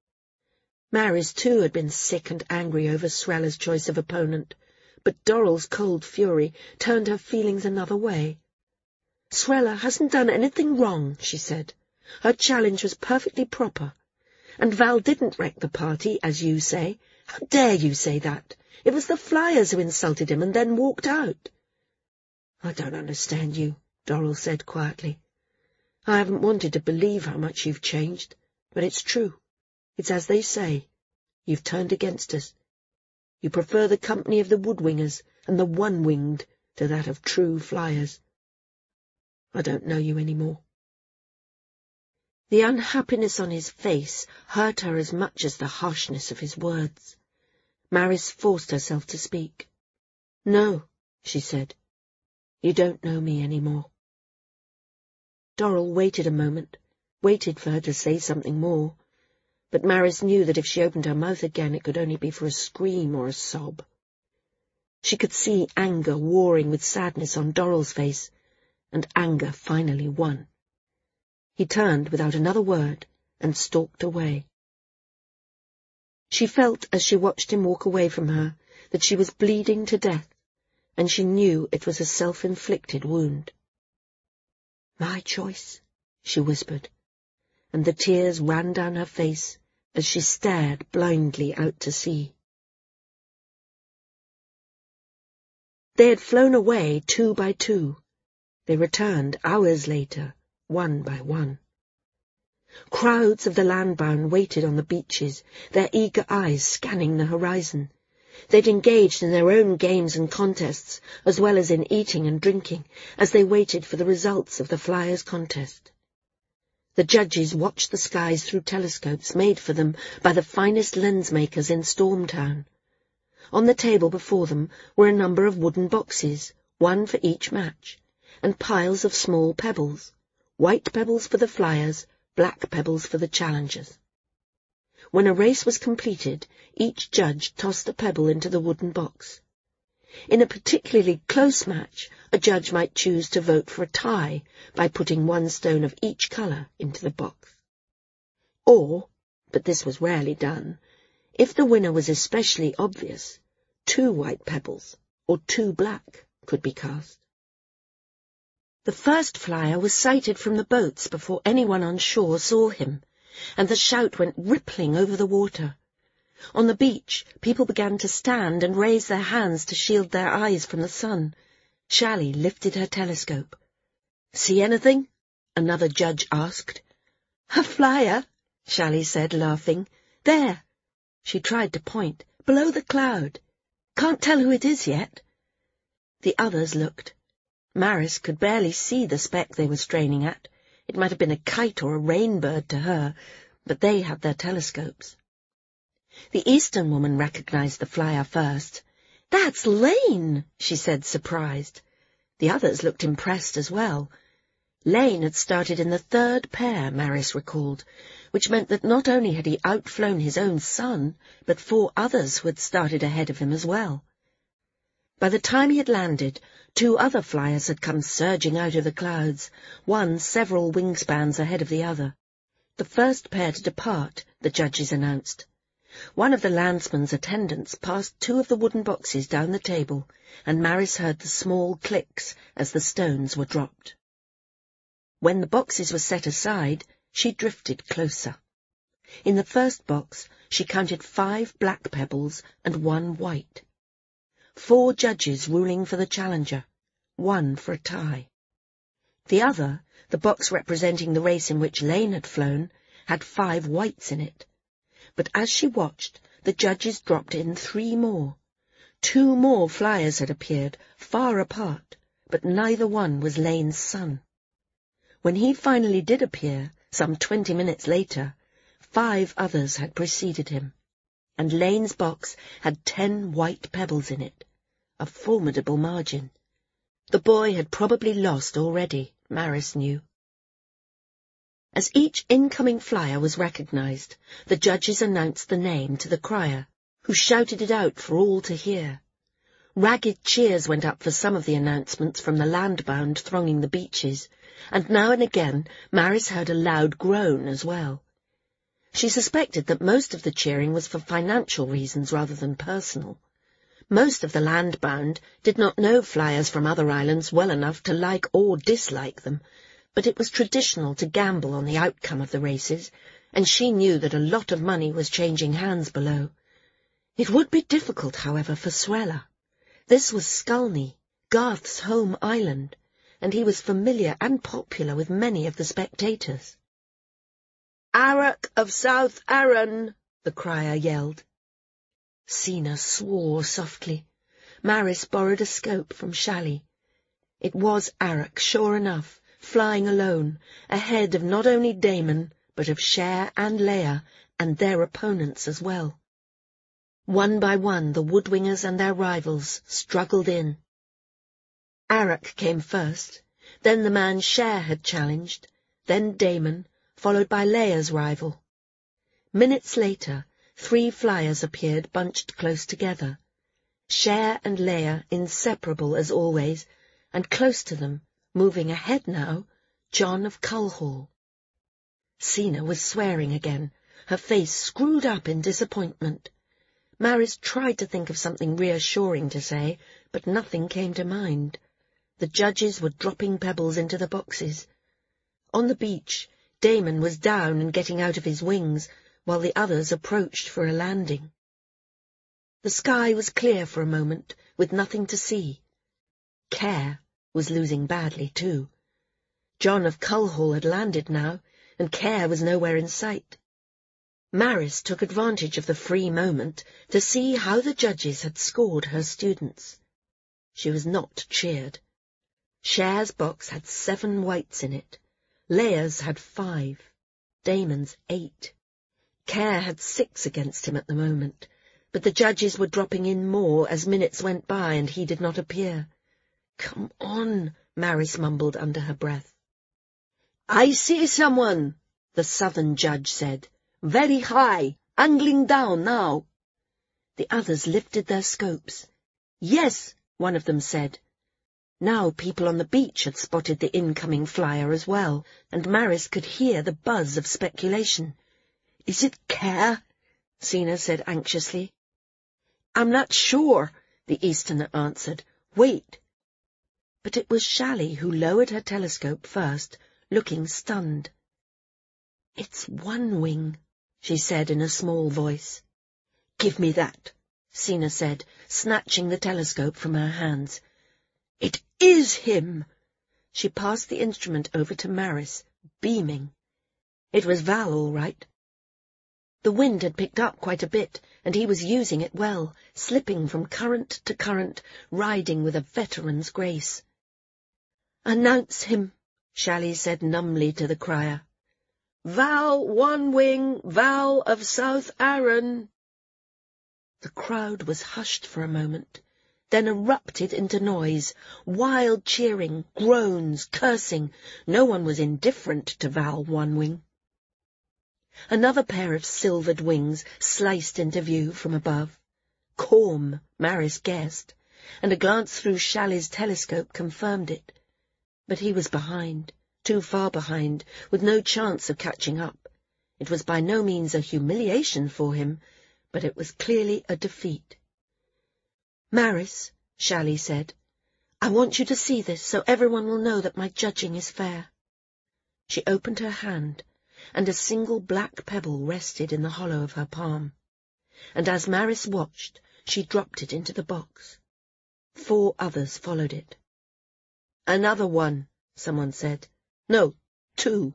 Maris, too, had been sick and angry over Srella's choice of opponent, but Dorrell's cold fury turned her feelings another way. "Srella hasn't done anything wrong," she said. "Her challenge was perfectly proper. And Val didn't wreck the party, as you say. How dare you say that? It was the flyers who insulted him and then walked out." "I don't understand you," Dorrell said quietly. "I haven't wanted to believe how much you've changed, but it's true. It's as they say. You've turned against us. You prefer the company of the Woodwingers and the one-winged to that of true flyers. I don't know you any more." The unhappiness on his face hurt her as much as the harshness of his words. Maris forced herself to speak. "No," she said. "You don't know me any more." Dorrel waited a moment, waited for her to say something more, but Maris knew that if she opened her mouth again it could only be for a scream or a sob. She could see anger warring with sadness on Dorrel's face, and anger finally won. He turned without another word and stalked away. She felt as she watched him walk away from her that she was bleeding to death, and she knew it was a self-inflicted wound. "My choice," she whispered, and the tears ran down her face as she stared blindly out to sea. They had flown away two by two. They returned hours later, one by one. Crowds of the landbound waited on the beaches, their eager eyes scanning the horizon. They'd engaged in their own games and contests, as well as in eating and drinking, as they waited for the results of the Flyers' contest. The judges watched the skies through telescopes made for them by the finest lens-makers in Stormtown. On the table before them were a number of wooden boxes, one for each match, and piles of small pebbles, white pebbles for the Flyers, black pebbles for the challengers. When a race was completed, each judge tossed a pebble into the wooden box. In a particularly close match, a judge might choose to vote for a tie by putting one stone of each colour into the box. Or, but this was rarely done, if the winner was especially obvious, two white pebbles or two black could be cast. The first flyer was sighted from the boats before anyone on shore saw him, and the shout went rippling over the water. On the beach, people began to stand and raise their hands to shield their eyes from the sun. Shally lifted her telescope. "See anything?" another judge asked. "A flyer," Shally said, laughing. "There." She tried to point. "Below the cloud. Can't tell who it is yet." The others looked. Maris could barely see the speck they were straining at. It might have been a kite or a rain-bird to her, but they had their telescopes. The Eastern woman recognized the flyer first. "That's Lane," she said, surprised. The others looked impressed as well. Lane had started in the third pair, Maris recalled, which meant that not only had he outflown his own son, but four others who had started ahead of him as well. By the time he had landed, two other flyers had come surging out of the clouds, one several wingspans ahead of the other. The first pair to depart, the judges announced. One of the landsman's attendants passed two of the wooden boxes down the table, and Maris heard the small clicks as the stones were dropped. When the boxes were set aside, she drifted closer. In the first box, she counted five black pebbles and one white. Four judges ruling for the challenger, one for a tie. The other, the box representing the race in which Lane had flown, had five whites in it. But as she watched, the judges dropped in three more. Two more flyers had appeared, far apart, but neither one was Lane's son. When he finally did appear, some twenty minutes later, five others had preceded him, and Lane's box had ten white pebbles in it, a formidable margin. The boy had probably lost already, Maris knew. As each incoming flyer was recognized, the judges announced the name to the crier, who shouted it out for all to hear. Ragged cheers went up for some of the announcements from the landbound thronging the beaches, and now and again Maris heard a loud groan as well. She suspected that most of the cheering was for financial reasons rather than personal. Most of the landbound did not know flyers from other islands well enough to like or dislike them, but it was traditional to gamble on the outcome of the races, and she knew that a lot of money was changing hands below. It would be difficult, however, for Suella. This was Skulny, Garth's home island, and he was familiar and popular with many of the spectators. "Arak of South Arran!" the crier yelled. Sina swore softly. Maris borrowed a scope from Shally. It was Arak, sure enough, flying alone, ahead of not only Damon, but of Cher and Leia and their opponents as well. One by one the Woodwingers and their rivals struggled in. Arak came first, then the man Cher had challenged, then Daemon, followed by Leia's rival. Minutes later, three flyers appeared bunched close together. Cher and Leia inseparable as always, and close to them, moving ahead now, Jon of Culhall. Cena was swearing again, her face screwed up in disappointment. Maris tried to think of something reassuring to say, but nothing came to mind. The judges were dropping pebbles into the boxes. On the beach, Daemon was down and getting out of his wings, while the others approached for a landing. The sky was clear for a moment, with nothing to see. Care was losing badly, too. Jon of Culhall had landed now, and Care was nowhere in sight. Maris took advantage of the free moment to see how the judges had scored her students. She was not cheered. Cher's box had seven whites in it. Leia's had five. Daemon's eight. Care had six against him at the moment, but the judges were dropping in more as minutes went by and he did not appear. "Come on," Maris mumbled under her breath. "I see someone," the southern judge said. "Very high, angling down now." The others lifted their scopes. "Yes," one of them said. Now people on the beach had spotted the incoming flyer as well, and Maris could hear the buzz of speculation. "Is it Care?" Cena said anxiously. "I'm not sure," the Easterner answered. "Wait." But it was Shally who lowered her telescope first, looking stunned. "It's One Wing," she said in a small voice. "Give me that," Cena said, snatching the telescope from her hands. "It is him!" She passed the instrument over to Maris, beaming. It was Val, all right. The wind had picked up quite a bit, and he was using it well, slipping from current to current, riding with a veteran's grace. "Announce him," Shally said numbly to the crier. "Val One Wing, Val of South Arran." The crowd was hushed for a moment, then erupted into noise, wild cheering, groans, cursing. No one was indifferent to Val One Wing. Another pair of silvered wings sliced into view from above. Corm, Maris guessed, and a glance through Shally's telescope confirmed it. But he was behind, too far behind, with no chance of catching up. It was by no means a humiliation for him, but it was clearly a defeat. "Maris," Shally said, "I want you to see this so everyone will know that my judging is fair." She opened her hand, and a single black pebble rested in the hollow of her palm. And as Maris watched, she dropped it into the box. Four others followed it. "Another one," someone said. "No, two."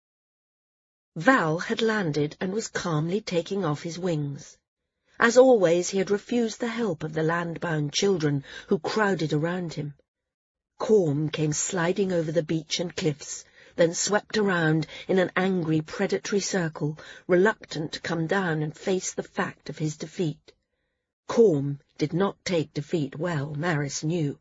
Val had landed and was calmly taking off his wings. As always, he had refused the help of the land-bound children who crowded around him. Corm came sliding over the beach and cliffs, then swept around in an angry predatory circle, reluctant to come down and face the fact of his defeat. Corm did not take defeat well, Maris knew.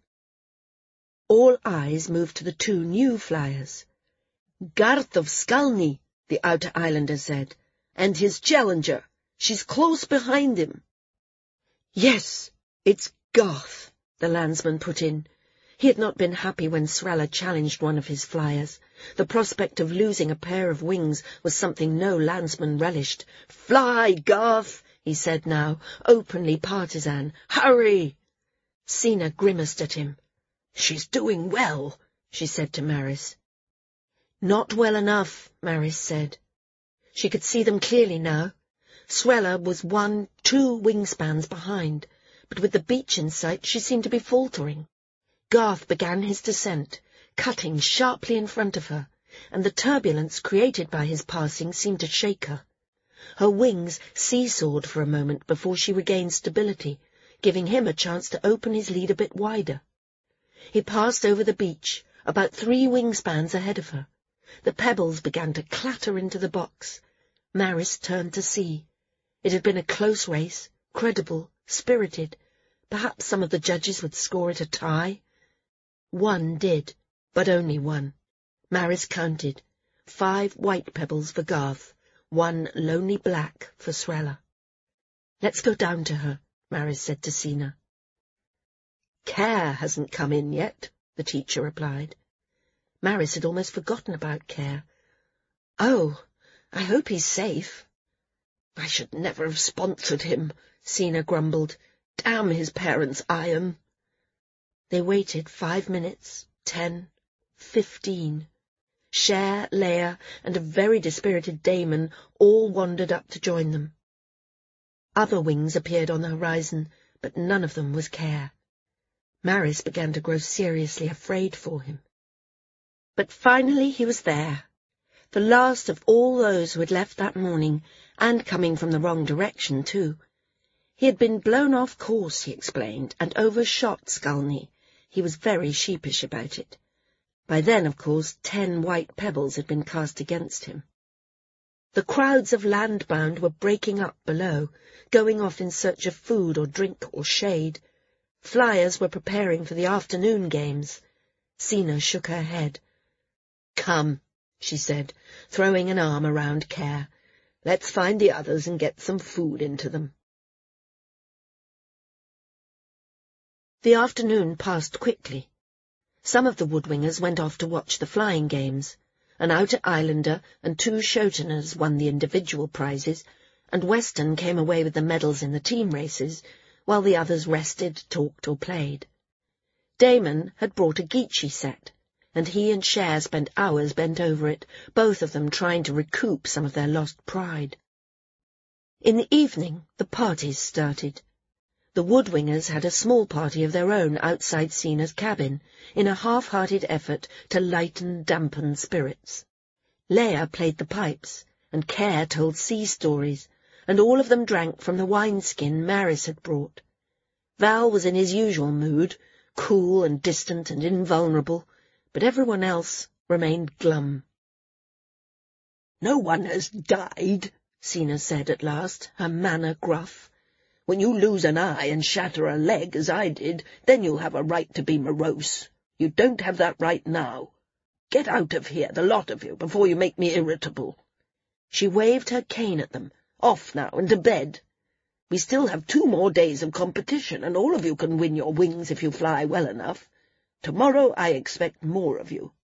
All eyes moved to the two new flyers. "Garth of Skalny," the Outer Islander said, "and his challenger. She's close behind him." "Yes, it's Garth," the landsman put in. He had not been happy when Srella challenged one of his flyers. The prospect of losing a pair of wings was something no landsman relished. "Fly, Garth," he said now, openly partisan. "Hurry!" Cena grimaced at him. "She's doing well," she said to Maris. "Not well enough," Maris said. She could see them clearly now. Srella was one, two wingspans behind, but with the beach in sight she seemed to be faltering. Garth began his descent, cutting sharply in front of her, and the turbulence created by his passing seemed to shake her. Her wings seesawed for a moment before she regained stability, giving him a chance to open his lead a bit wider. He passed over the beach, about three wingspans ahead of her. The pebbles began to clatter into the box. Maris turned to see. It had been a close race, credible, spirited. Perhaps some of the judges would score it a tie. One did, but only one. Maris counted. Five white pebbles for Garth, one lonely black for Srella. "Let's go down to her," Maris said to Sina. "Care hasn't come in yet," the teacher replied. Maris had almost forgotten about Care. "Oh, I hope he's safe." "I should never have sponsored him," Sina grumbled. "Damn his parents' iron." They waited five minutes, ten, fifteen. Cher, Leia, and a very dispirited Damon all wandered up to join them. Other wings appeared on the horizon, but none of them was Care. Maris began to grow seriously afraid for him. But finally he was there, the last of all those who had left that morning, and coming from the wrong direction, too. He had been blown off course, he explained, and overshot Skulny. He was very sheepish about it. By then, of course, ten white pebbles had been cast against him. The crowds of landbound were breaking up below, going off in search of food or drink or shade. Flyers were preparing for the afternoon games. Sina shook her head. "Come," she said, throwing an arm around Care. "Let's find the others and get some food into them." The afternoon passed quickly. Some of the Woodwingers went off to watch the flying games. An Outer Islander and two Shoteners won the individual prizes, and Weston came away with the medals in the team races, while the others rested, talked, or played. Damon had brought a Geechee set, and he and Cher spent hours bent over it, both of them trying to recoup some of their lost pride. In the evening, the parties started. The Woodwingers had a small party of their own outside Sina's cabin, in a half-hearted effort to lighten dampened spirits. Leia played the pipes, and Care told sea stories, and all of them drank from the wineskin Maris had brought. Val was in his usual mood, cool and distant and invulnerable, but everyone else remained glum. "No one has died," Sina said at last, her manner gruff. "When you lose an eye and shatter a leg, as I did, then you'll have a right to be morose. You don't have that right now. Get out of here, the lot of you, before you make me irritable." She waved her cane at them. "Off now, and to bed. We still have two more days of competition, and all of you can win your wings if you fly well enough. Tomorrow I expect more of you."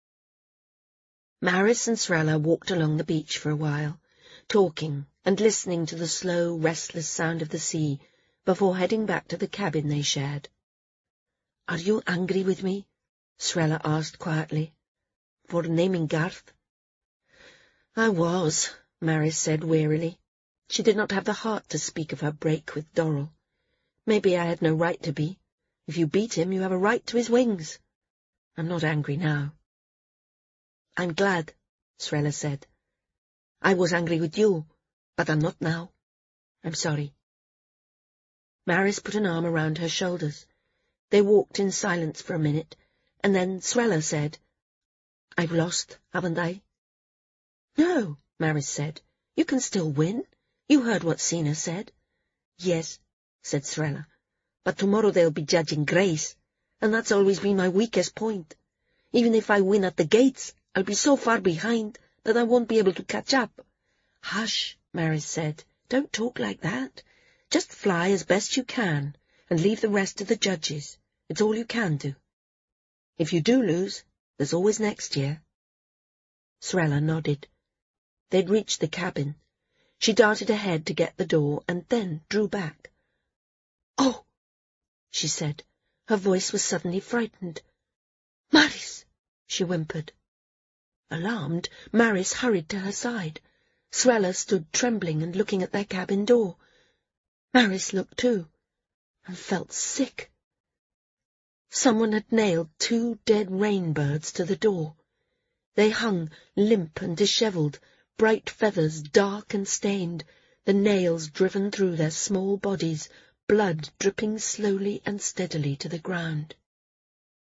Maris and Srella walked along the beach for a while, talking and listening to the slow, restless sound of the sea, before heading back to the cabin they shared. "Are you angry with me?" Srella asked quietly. "For naming Garth?" "I was," Maris said wearily. She did not have the heart to speak of her break with Dorrel. "Maybe I had no right to be. If you beat him, you have a right to his wings. I'm not angry now." "I'm glad," Srella said. "I was angry with you, but I'm not now. I'm sorry." Maris put an arm around her shoulders. They walked in silence for a minute, and then Srella said, "I've lost, haven't I?" "No," Maris said. "You can still win. You heard what Sina said." "Yes," said Srella, "but tomorrow they'll be judging grace, and that's always been my weakest point. Even if I win at the gates, I'll be so far behind that I won't be able to catch up." "Hush," Maris said. "Don't talk like that. Just fly as best you can, and leave the rest to the judges. It's all you can do. If you do lose, there's always next year." Srella nodded. They'd reached the cabin. She darted ahead to get the door, and then drew back. "Oh!" she said. Her voice was suddenly frightened. "Maris!" she whimpered. Alarmed, Maris hurried to her side. Srella stood trembling and looking at their cabin door. Maris looked too, and felt sick. Someone had nailed two dead rainbirds to the door. They hung, limp and dishevelled, bright feathers dark and stained, the nails driven through their small bodies, blood dripping slowly and steadily to the ground.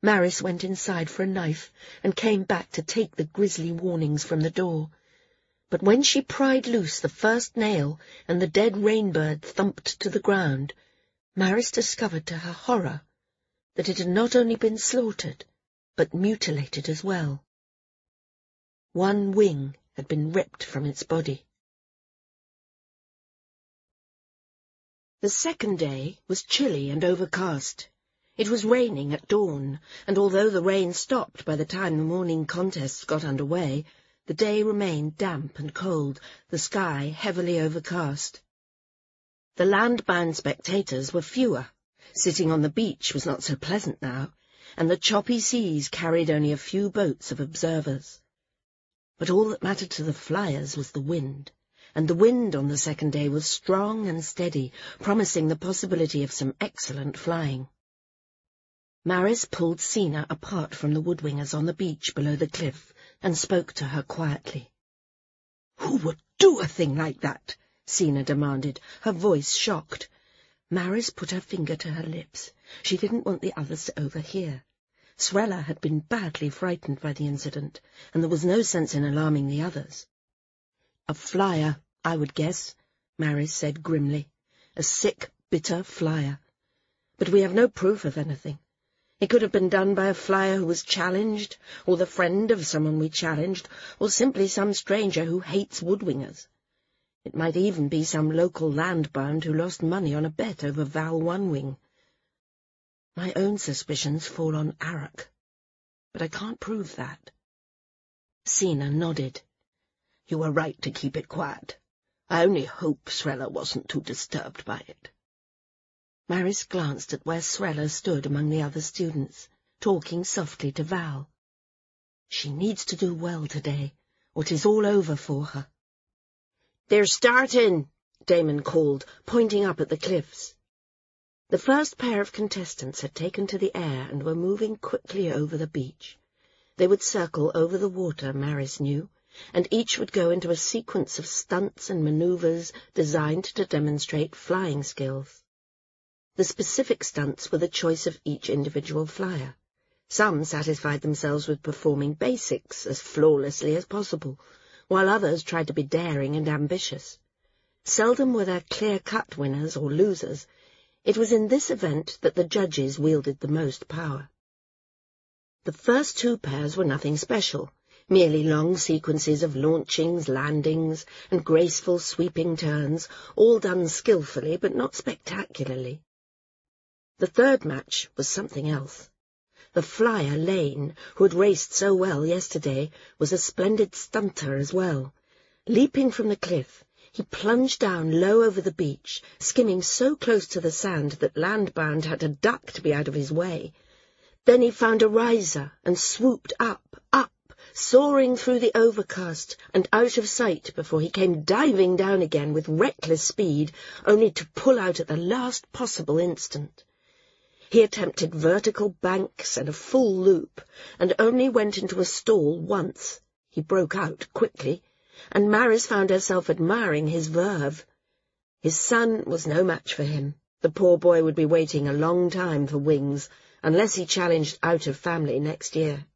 Maris went inside for a knife and came back to take the grisly warnings from the door. But when she pried loose the first nail and the dead rainbird thumped to the ground, Maris discovered to her horror that it had not only been slaughtered, but mutilated as well. One wing had been ripped from its body. The second day was chilly and overcast. It was raining at dawn, and although the rain stopped by the time the morning contests got under way, the day remained damp and cold, the sky heavily overcast. The land-bound spectators were fewer. Sitting on the beach was not so pleasant now, and the choppy seas carried only a few boats of observers. But all that mattered to the flyers was the wind, and the wind on the second day was strong and steady, promising the possibility of some excellent flying. Maris pulled Sina apart from the woodwingers on the beach below the cliff and spoke to her quietly. "Who would do a thing like that?" Sina demanded, her voice shocked. Maris put her finger to her lips. She didn't want the others to overhear. Srella had been badly frightened by the incident, and there was no sense in alarming the others. "A flyer, I would guess," Maris said grimly. "A sick, bitter flyer. But we have no proof of anything. It could have been done by a flyer who was challenged, or the friend of someone we challenged, or simply some stranger who hates woodwingers. It might even be some local landbound who lost money on a bet over Val One Wing. My own suspicions fall on Arak, but I can't prove that." Sina nodded. "You were right to keep it quiet. I only hope Srella wasn't too disturbed by it." Maris glanced at where Srella stood among the other students, talking softly to Val. "She needs to do well today, or 'tis all over for her." "They're starting," Damon called, pointing up at the cliffs. The first pair of contestants had taken to the air and were moving quickly over the beach. They would circle over the water, Maris knew, and each would go into a sequence of stunts and manoeuvres designed to demonstrate flying skills. The specific stunts were the choice of each individual flyer. Some satisfied themselves with performing basics as flawlessly as possible, while others tried to be daring and ambitious. Seldom were there clear-cut winners or losers. It was in this event that the judges wielded the most power. The first two pairs were nothing special, merely long sequences of launchings, landings, and graceful sweeping turns, all done skillfully but not spectacularly. The third match was something else. The flyer, Lane, who had raced so well yesterday, was a splendid stunter as well. Leaping from the cliff, he plunged down low over the beach, skimming so close to the sand that Landbound had to duck to be out of his way. Then he found a riser and swooped up, up, soaring through the overcast and out of sight before he came diving down again with reckless speed, only to pull out at the last possible instant. He attempted vertical banks and a full loop, and only went into a stall once. He broke out quickly, and Maris found herself admiring his verve. His son was no match for him. The poor boy would be waiting a long time for wings, unless he challenged out of family next year.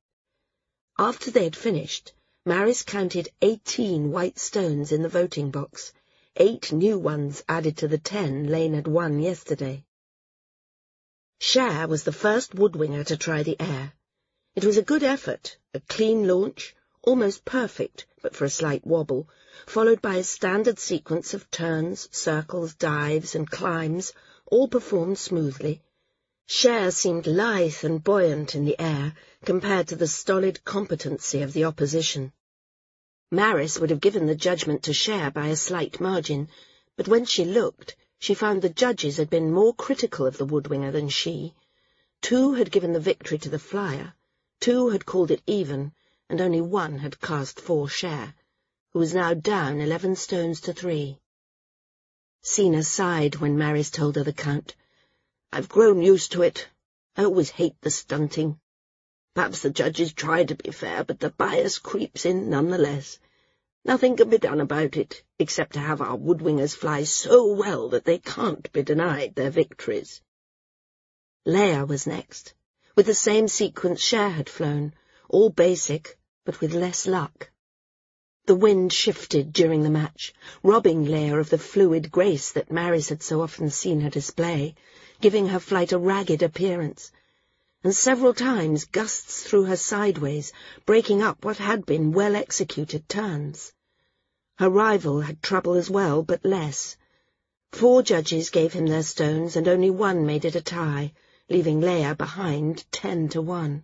After they had finished, Maris counted eighteen white stones in the voting box, eight new ones added to the ten Lane had won yesterday. Cher was the first woodwinger to try the air. It was a good effort, a clean launch, almost perfect, but for a slight wobble, followed by a standard sequence of turns, circles, dives, and climbs, all performed smoothly. Cher seemed lithe and buoyant in the air, compared to the stolid competency of the opposition. Maris would have given the judgment to Cher by a slight margin, but when she looked, she found the judges had been more critical of the woodwinger than she. Two had given the victory to the flyer, two had called it even, and only one had cast for Cher, who was now down eleven stones to three. Sina sighed when Maris told her the count. "I've grown used to it. I always hate the stunting. Perhaps the judges try to be fair, but the bias creeps in nonetheless. Nothing can be done about it, except to have our woodwingers fly so well that they can't be denied their victories." Leia was next. with the same sequence Cher had flown, all basic, but with less luck. The wind shifted during the match, robbing Leia of the fluid grace that Maris had so often seen her display, giving her flight a ragged appearance, and several times gusts threw her sideways, breaking up what had been well-executed turns. Her rival had trouble as well, but less. Four judges gave him their stones, and only one made it a tie, leaving Leia behind ten to one.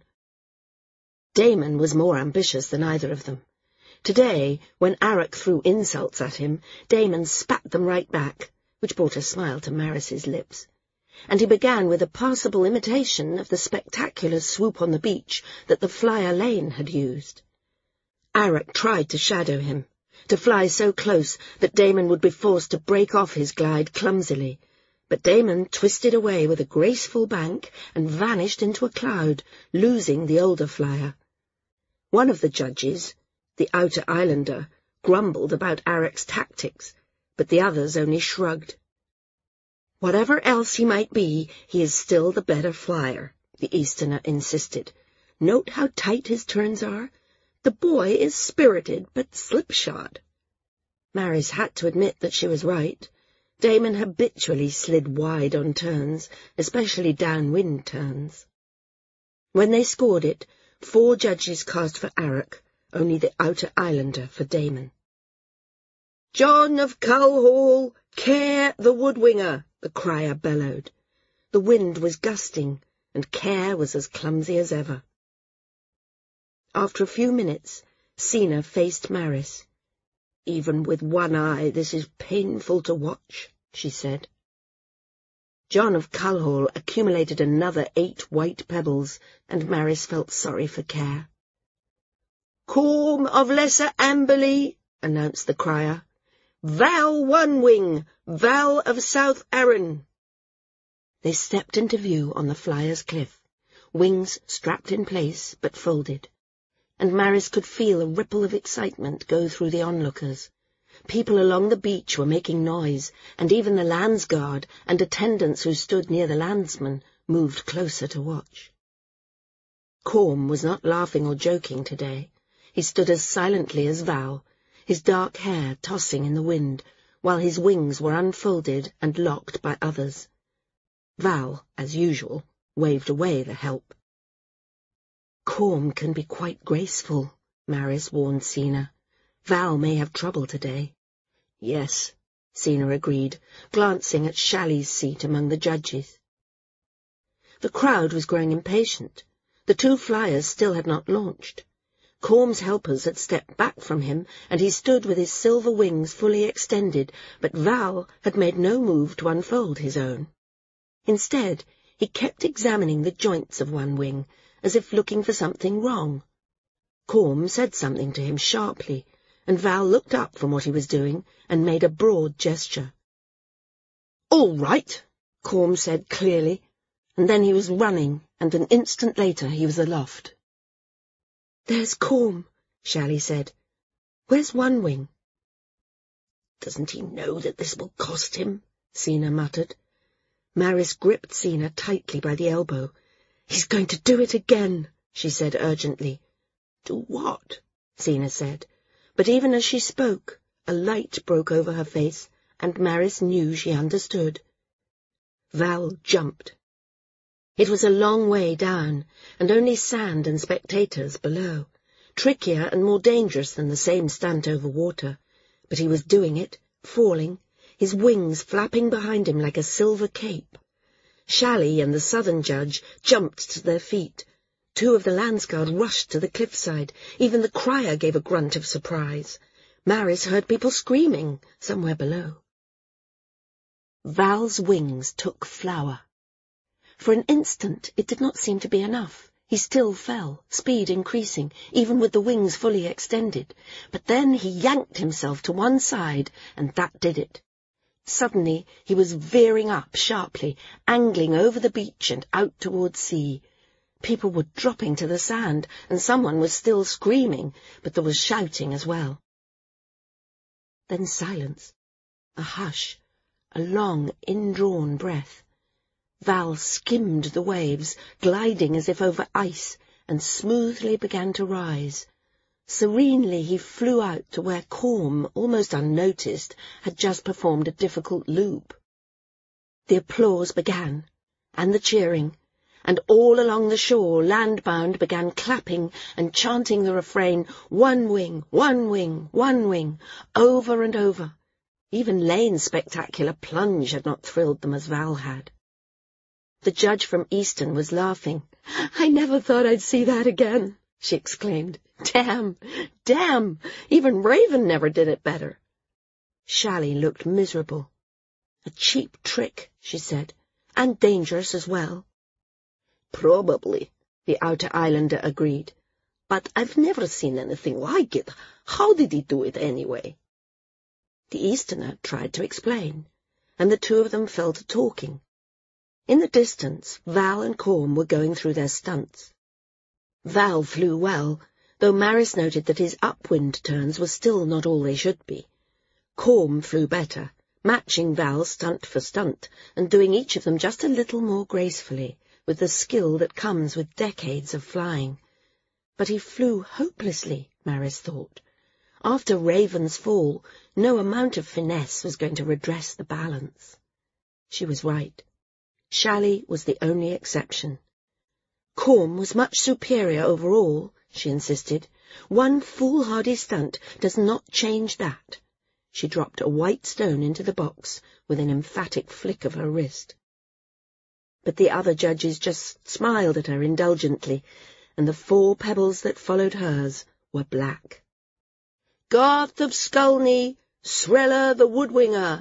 Damon was more ambitious than either of them. Today, when Arak threw insults at him, Damon spat them right back, which brought a smile to Maris's lips, and he began with a passable imitation of the spectacular swoop on the beach that the flyer Lane had used. Arak tried to shadow him, to fly so close that Damon would be forced to break off his glide clumsily, but Damon twisted away with a graceful bank and vanished into a cloud, losing the older flyer. One of the judges, the Outer Islander, grumbled about Arak's tactics, but the others only shrugged. "Whatever else he might be, he is still the better flyer," the Easterner insisted. "Note how tight his turns are? The boy is spirited, but slipshod." Maris had to admit that she was right. Damon habitually slid wide on turns, especially downwind turns. When they scored it, four judges cast for Arak, only the Outer Islander for Damon. "John of Culhall, Care the woodwinger," the crier bellowed. The wind was gusting, and Care was as clumsy as ever. After a few minutes, Sina faced Maris. "Even with one eye, this is painful to watch," she said. John of Culhall accumulated another eight white pebbles, and Maris felt sorry for Care. "Corm of Lesser Amberley," announced the crier. "Val One Wing, Val of South Arran." They stepped into view on the flyer's cliff, wings strapped in place but folded, and Maris could feel a ripple of excitement go through the onlookers. People along the beach were making noise, and even the landsguard and attendants who stood near the landsman moved closer to watch. Corm was not laughing or joking today. He stood as silently as Val, his dark hair tossing in the wind, while his wings were unfolded and locked by others. Val, as usual, waved away the help. "Corm can be quite graceful," Maris warned Sina. "Val may have trouble today." "Yes," Sina agreed, glancing at Shally's seat among the judges. The crowd was growing impatient. The two flyers still had not launched. Corm's helpers had stepped back from him, and he stood with his silver wings fully extended, but Val had made no move to unfold his own. Instead, he kept examining the joints of one wing, as if looking for something wrong. Corm said something to him sharply, and Val looked up from what he was doing and made a broad gesture. "All right," Corm said clearly, and then he was running, and an instant later he was aloft. "There's Corm," Shally said. "Where's One Wing?" "Doesn't he know that this will cost him?" Sina muttered. Maris gripped Sina tightly by the elbow. "He's going to do it again," she said urgently. "Do what?" Sina said, but even as she spoke, a light broke over her face, and Maris knew she understood. Val jumped. It was a long way down, and only sand and spectators below, trickier and more dangerous than the same stunt over water, but he was doing it, falling, his wings flapping behind him like a silver cape. Shally and the southern judge jumped to their feet. Two of the landsguard rushed to the cliffside. Even the crier gave a grunt of surprise. Maris heard people screaming somewhere below. Val's wings took flower. For an instant it did not seem to be enough. He still fell, speed increasing, even with the wings fully extended. But then he yanked himself to one side, and that did it. Suddenly he was veering up sharply, angling over the beach and out towards sea. People were dropping to the sand, and someone was still screaming, but there was shouting as well. Then silence, a hush, a long, indrawn breath. Val skimmed the waves, gliding as if over ice, and smoothly began to rise. Serenely he flew out to where Corm, almost unnoticed, had just performed a difficult loop. The applause began, and the cheering, and all along the shore Landbound began clapping and chanting the refrain, "One wing, one wing, one wing," over and over. Even Lane's spectacular plunge had not thrilled them as Val had. The judge from Easton was laughing. "I never thought I'd see that again," she exclaimed. "Damn, damn, even Raven never did it better." Shally looked miserable. "A cheap trick," she said, "and dangerous as well." "Probably," the Outer Islander agreed. "But I've never seen anything like it. How did he do it anyway?" The Easterner tried to explain, and the two of them fell to talking. In the distance, Val and Corm were going through their stunts. Val flew well, though Maris noted that his upwind turns were still not all they should be. Corm flew better, matching Val stunt for stunt, and doing each of them just a little more gracefully, with the skill that comes with decades of flying. But he flew hopelessly, Maris thought. After Raven's fall, no amount of finesse was going to redress the balance. She was right. Shally was the only exception. Corm was much superior overall, she insisted. One foolhardy stunt does not change that. She dropped a white stone into the box with an emphatic flick of her wrist. But the other judges just smiled at her indulgently, and the four pebbles that followed hers were black. "Garth of Skulny, Srella the Woodwinger."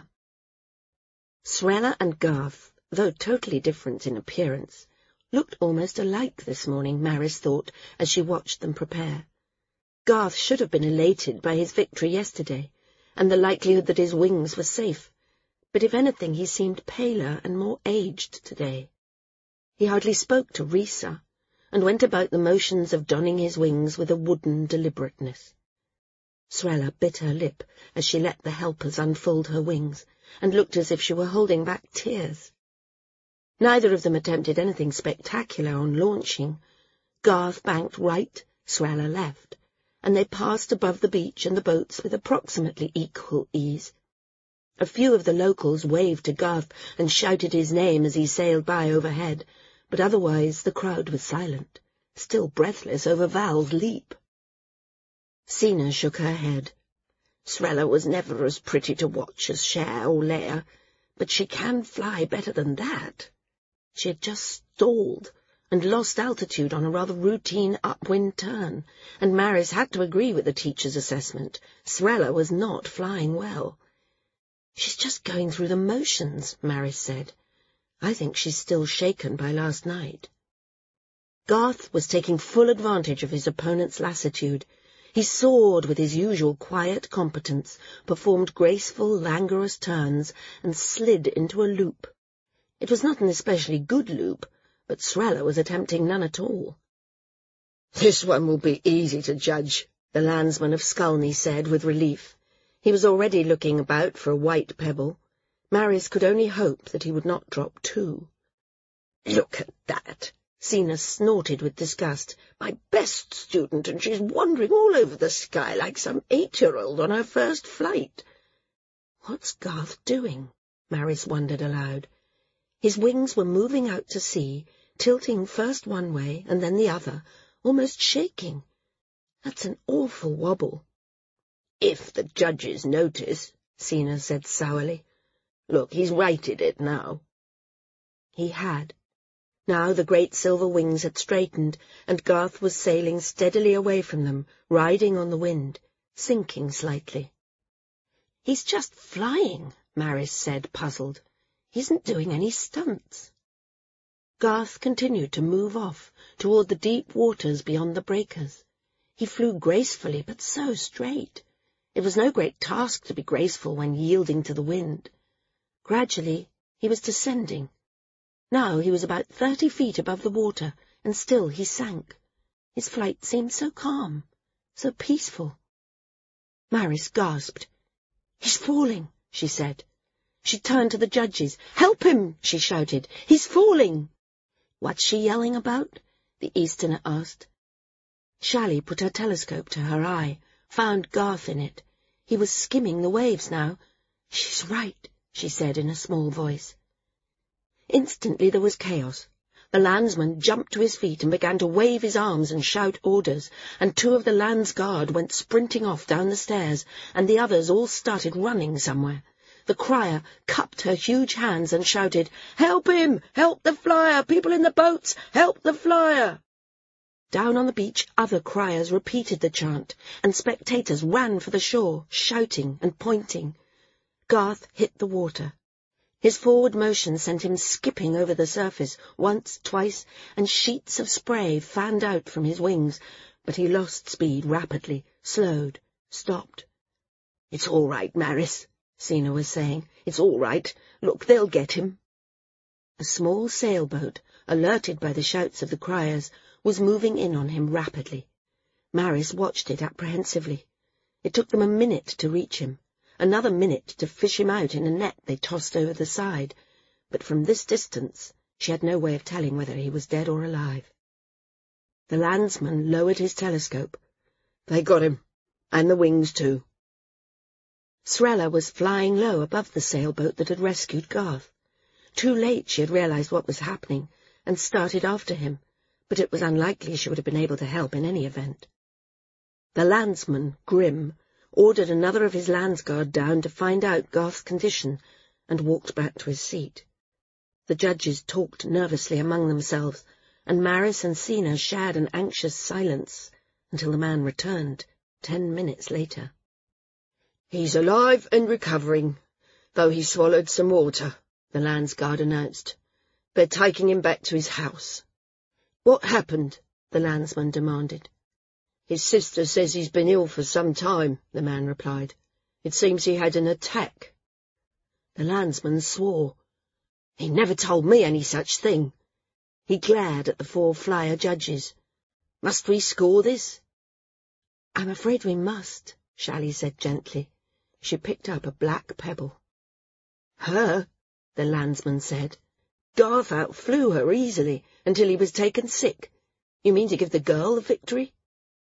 Srella and Garth, though totally different in appearance, looked almost alike this morning, Maris thought, as she watched them prepare. Garth should have been elated by his victory yesterday, and the likelihood that his wings were safe, but if anything he seemed paler and more aged today. He hardly spoke to Risa, and went about the motions of donning his wings with a wooden deliberateness. Srella bit her lip as she let the helpers unfold her wings, and looked as if she were holding back tears. Neither of them attempted anything spectacular on launching. Garth banked right, Srella left, and they passed above the beach and the boats with approximately equal ease. A few of the locals waved to Garth and shouted his name as he sailed by overhead, but otherwise the crowd was silent, still breathless over Val's leap. Sina shook her head. "Srella was never as pretty to watch as Cher or Leia, but she can fly better than that." She had just stalled and lost altitude on a rather routine upwind turn, and Maris had to agree with the teacher's assessment. Srella was not flying well. "She's just going through the motions," Maris said. "I think she's still shaken by last night." Garth was taking full advantage of his opponent's lassitude. He soared with his usual quiet competence, performed graceful, languorous turns, and slid into a loop. It was not an especially good loop, but Srella was attempting none at all. "This one will be easy to judge," the landsman of Skulny said with relief. He was already looking about for a white pebble. Maris could only hope that he would not drop two. "Look at that!" Sina snorted with disgust. "My best student, and she's wandering all over the sky like some eight-year-old on her first flight." What's Garth doing? Maris wondered aloud. His wings were moving out to sea, tilting first one way and then the other, almost shaking. That's an awful wobble. "If the judges notice," Sina said sourly. "Look, he's righted it now." He had. Now the great silver wings had straightened, and Garth was sailing steadily away from them, riding on the wind, sinking slightly. "He's just flying," Maris said, puzzled. "He isn't doing any stunts." Garth continued to move off, toward the deep waters beyond the breakers. He flew gracefully, but so straight. It was no great task to be graceful when yielding to the wind. Gradually he was descending. Now he was about thirty feet above the water, and still he sank. His flight seemed so calm, so peaceful. Maris gasped. "He's falling," she said. She turned to the judges. "Help him!" she shouted. "He's falling!" "What's she yelling about?" the Easterner asked. Shally put her telescope to her eye, found Garth in it. He was skimming the waves now. "She's right," she said in a small voice. Instantly there was chaos. The landsman jumped to his feet and began to wave his arms and shout orders, and two of the land's guard went sprinting off down the stairs, and the others all started running somewhere. The crier cupped her huge hands and shouted, "Help him! Help the flyer! People in the boats! Help the flyer!" Down on the beach other criers repeated the chant, and spectators ran for the shore, shouting and pointing. Garth hit the water. His forward motion sent him skipping over the surface, once, twice, and sheets of spray fanned out from his wings, but he lost speed rapidly, slowed, stopped. "It's all right, Maris," Sina was saying. "It's all right. Look, they'll get him." A small sailboat, alerted by the shouts of the criers, was moving in on him rapidly. Maris watched it apprehensively. It took them a minute to reach him, another minute to fish him out in a net they tossed over the side, but from this distance she had no way of telling whether he was dead or alive. The landsman lowered his telescope. "They got him, and the wings too." Srella was flying low above the sailboat that had rescued Garth. Too late she had realized what was happening, and started after him, but it was unlikely she would have been able to help in any event. The landsman, grim, ordered another of his landsguard down to find out Garth's condition, and walked back to his seat. The judges talked nervously among themselves, and Maris and Sina shared an anxious silence until the man returned, ten minutes later. "He's alive and recovering, though he swallowed some water," the landsguard announced. "They're taking him back to his house." "What happened?" the landsman demanded. "His sister says he's been ill for some time," the man replied. "It seems he had an attack." The landsman swore. "He never told me any such thing." He glared at the four flyer judges. "Must we score this?" "I'm afraid we must," Shally said gently. She picked up a black pebble. "Her?" the landsman said. "Garth outflew her easily until he was taken sick. You mean to give the girl the victory?"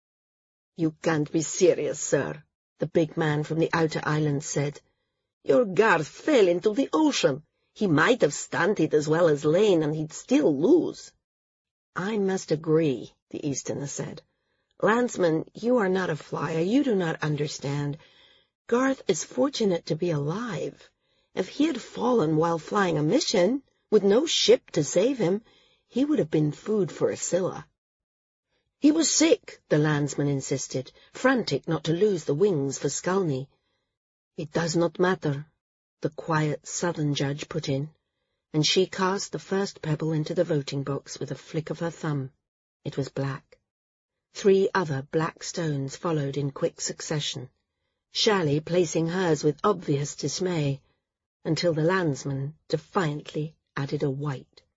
"You can't be serious, sir," the big man from the outer island said. "Your Garth fell into the ocean. He might have stunted as well as Lane, and he'd still lose." "I must agree," the Easterner said. "Landsman, you are not a flyer. You do not understand. Garth is fortunate to be alive. If he had fallen while flying a mission, with no ship to save him, he would have been food for Asilla." "He was sick," the landsman insisted, frantic not to lose the wings for Skulny. "It does not matter," the quiet southern judge put in, and she cast the first pebble into the voting box with a flick of her thumb. It was black. Three other black stones followed in quick succession, Shally placing hers with obvious dismay, until the landsman defiantly added a white.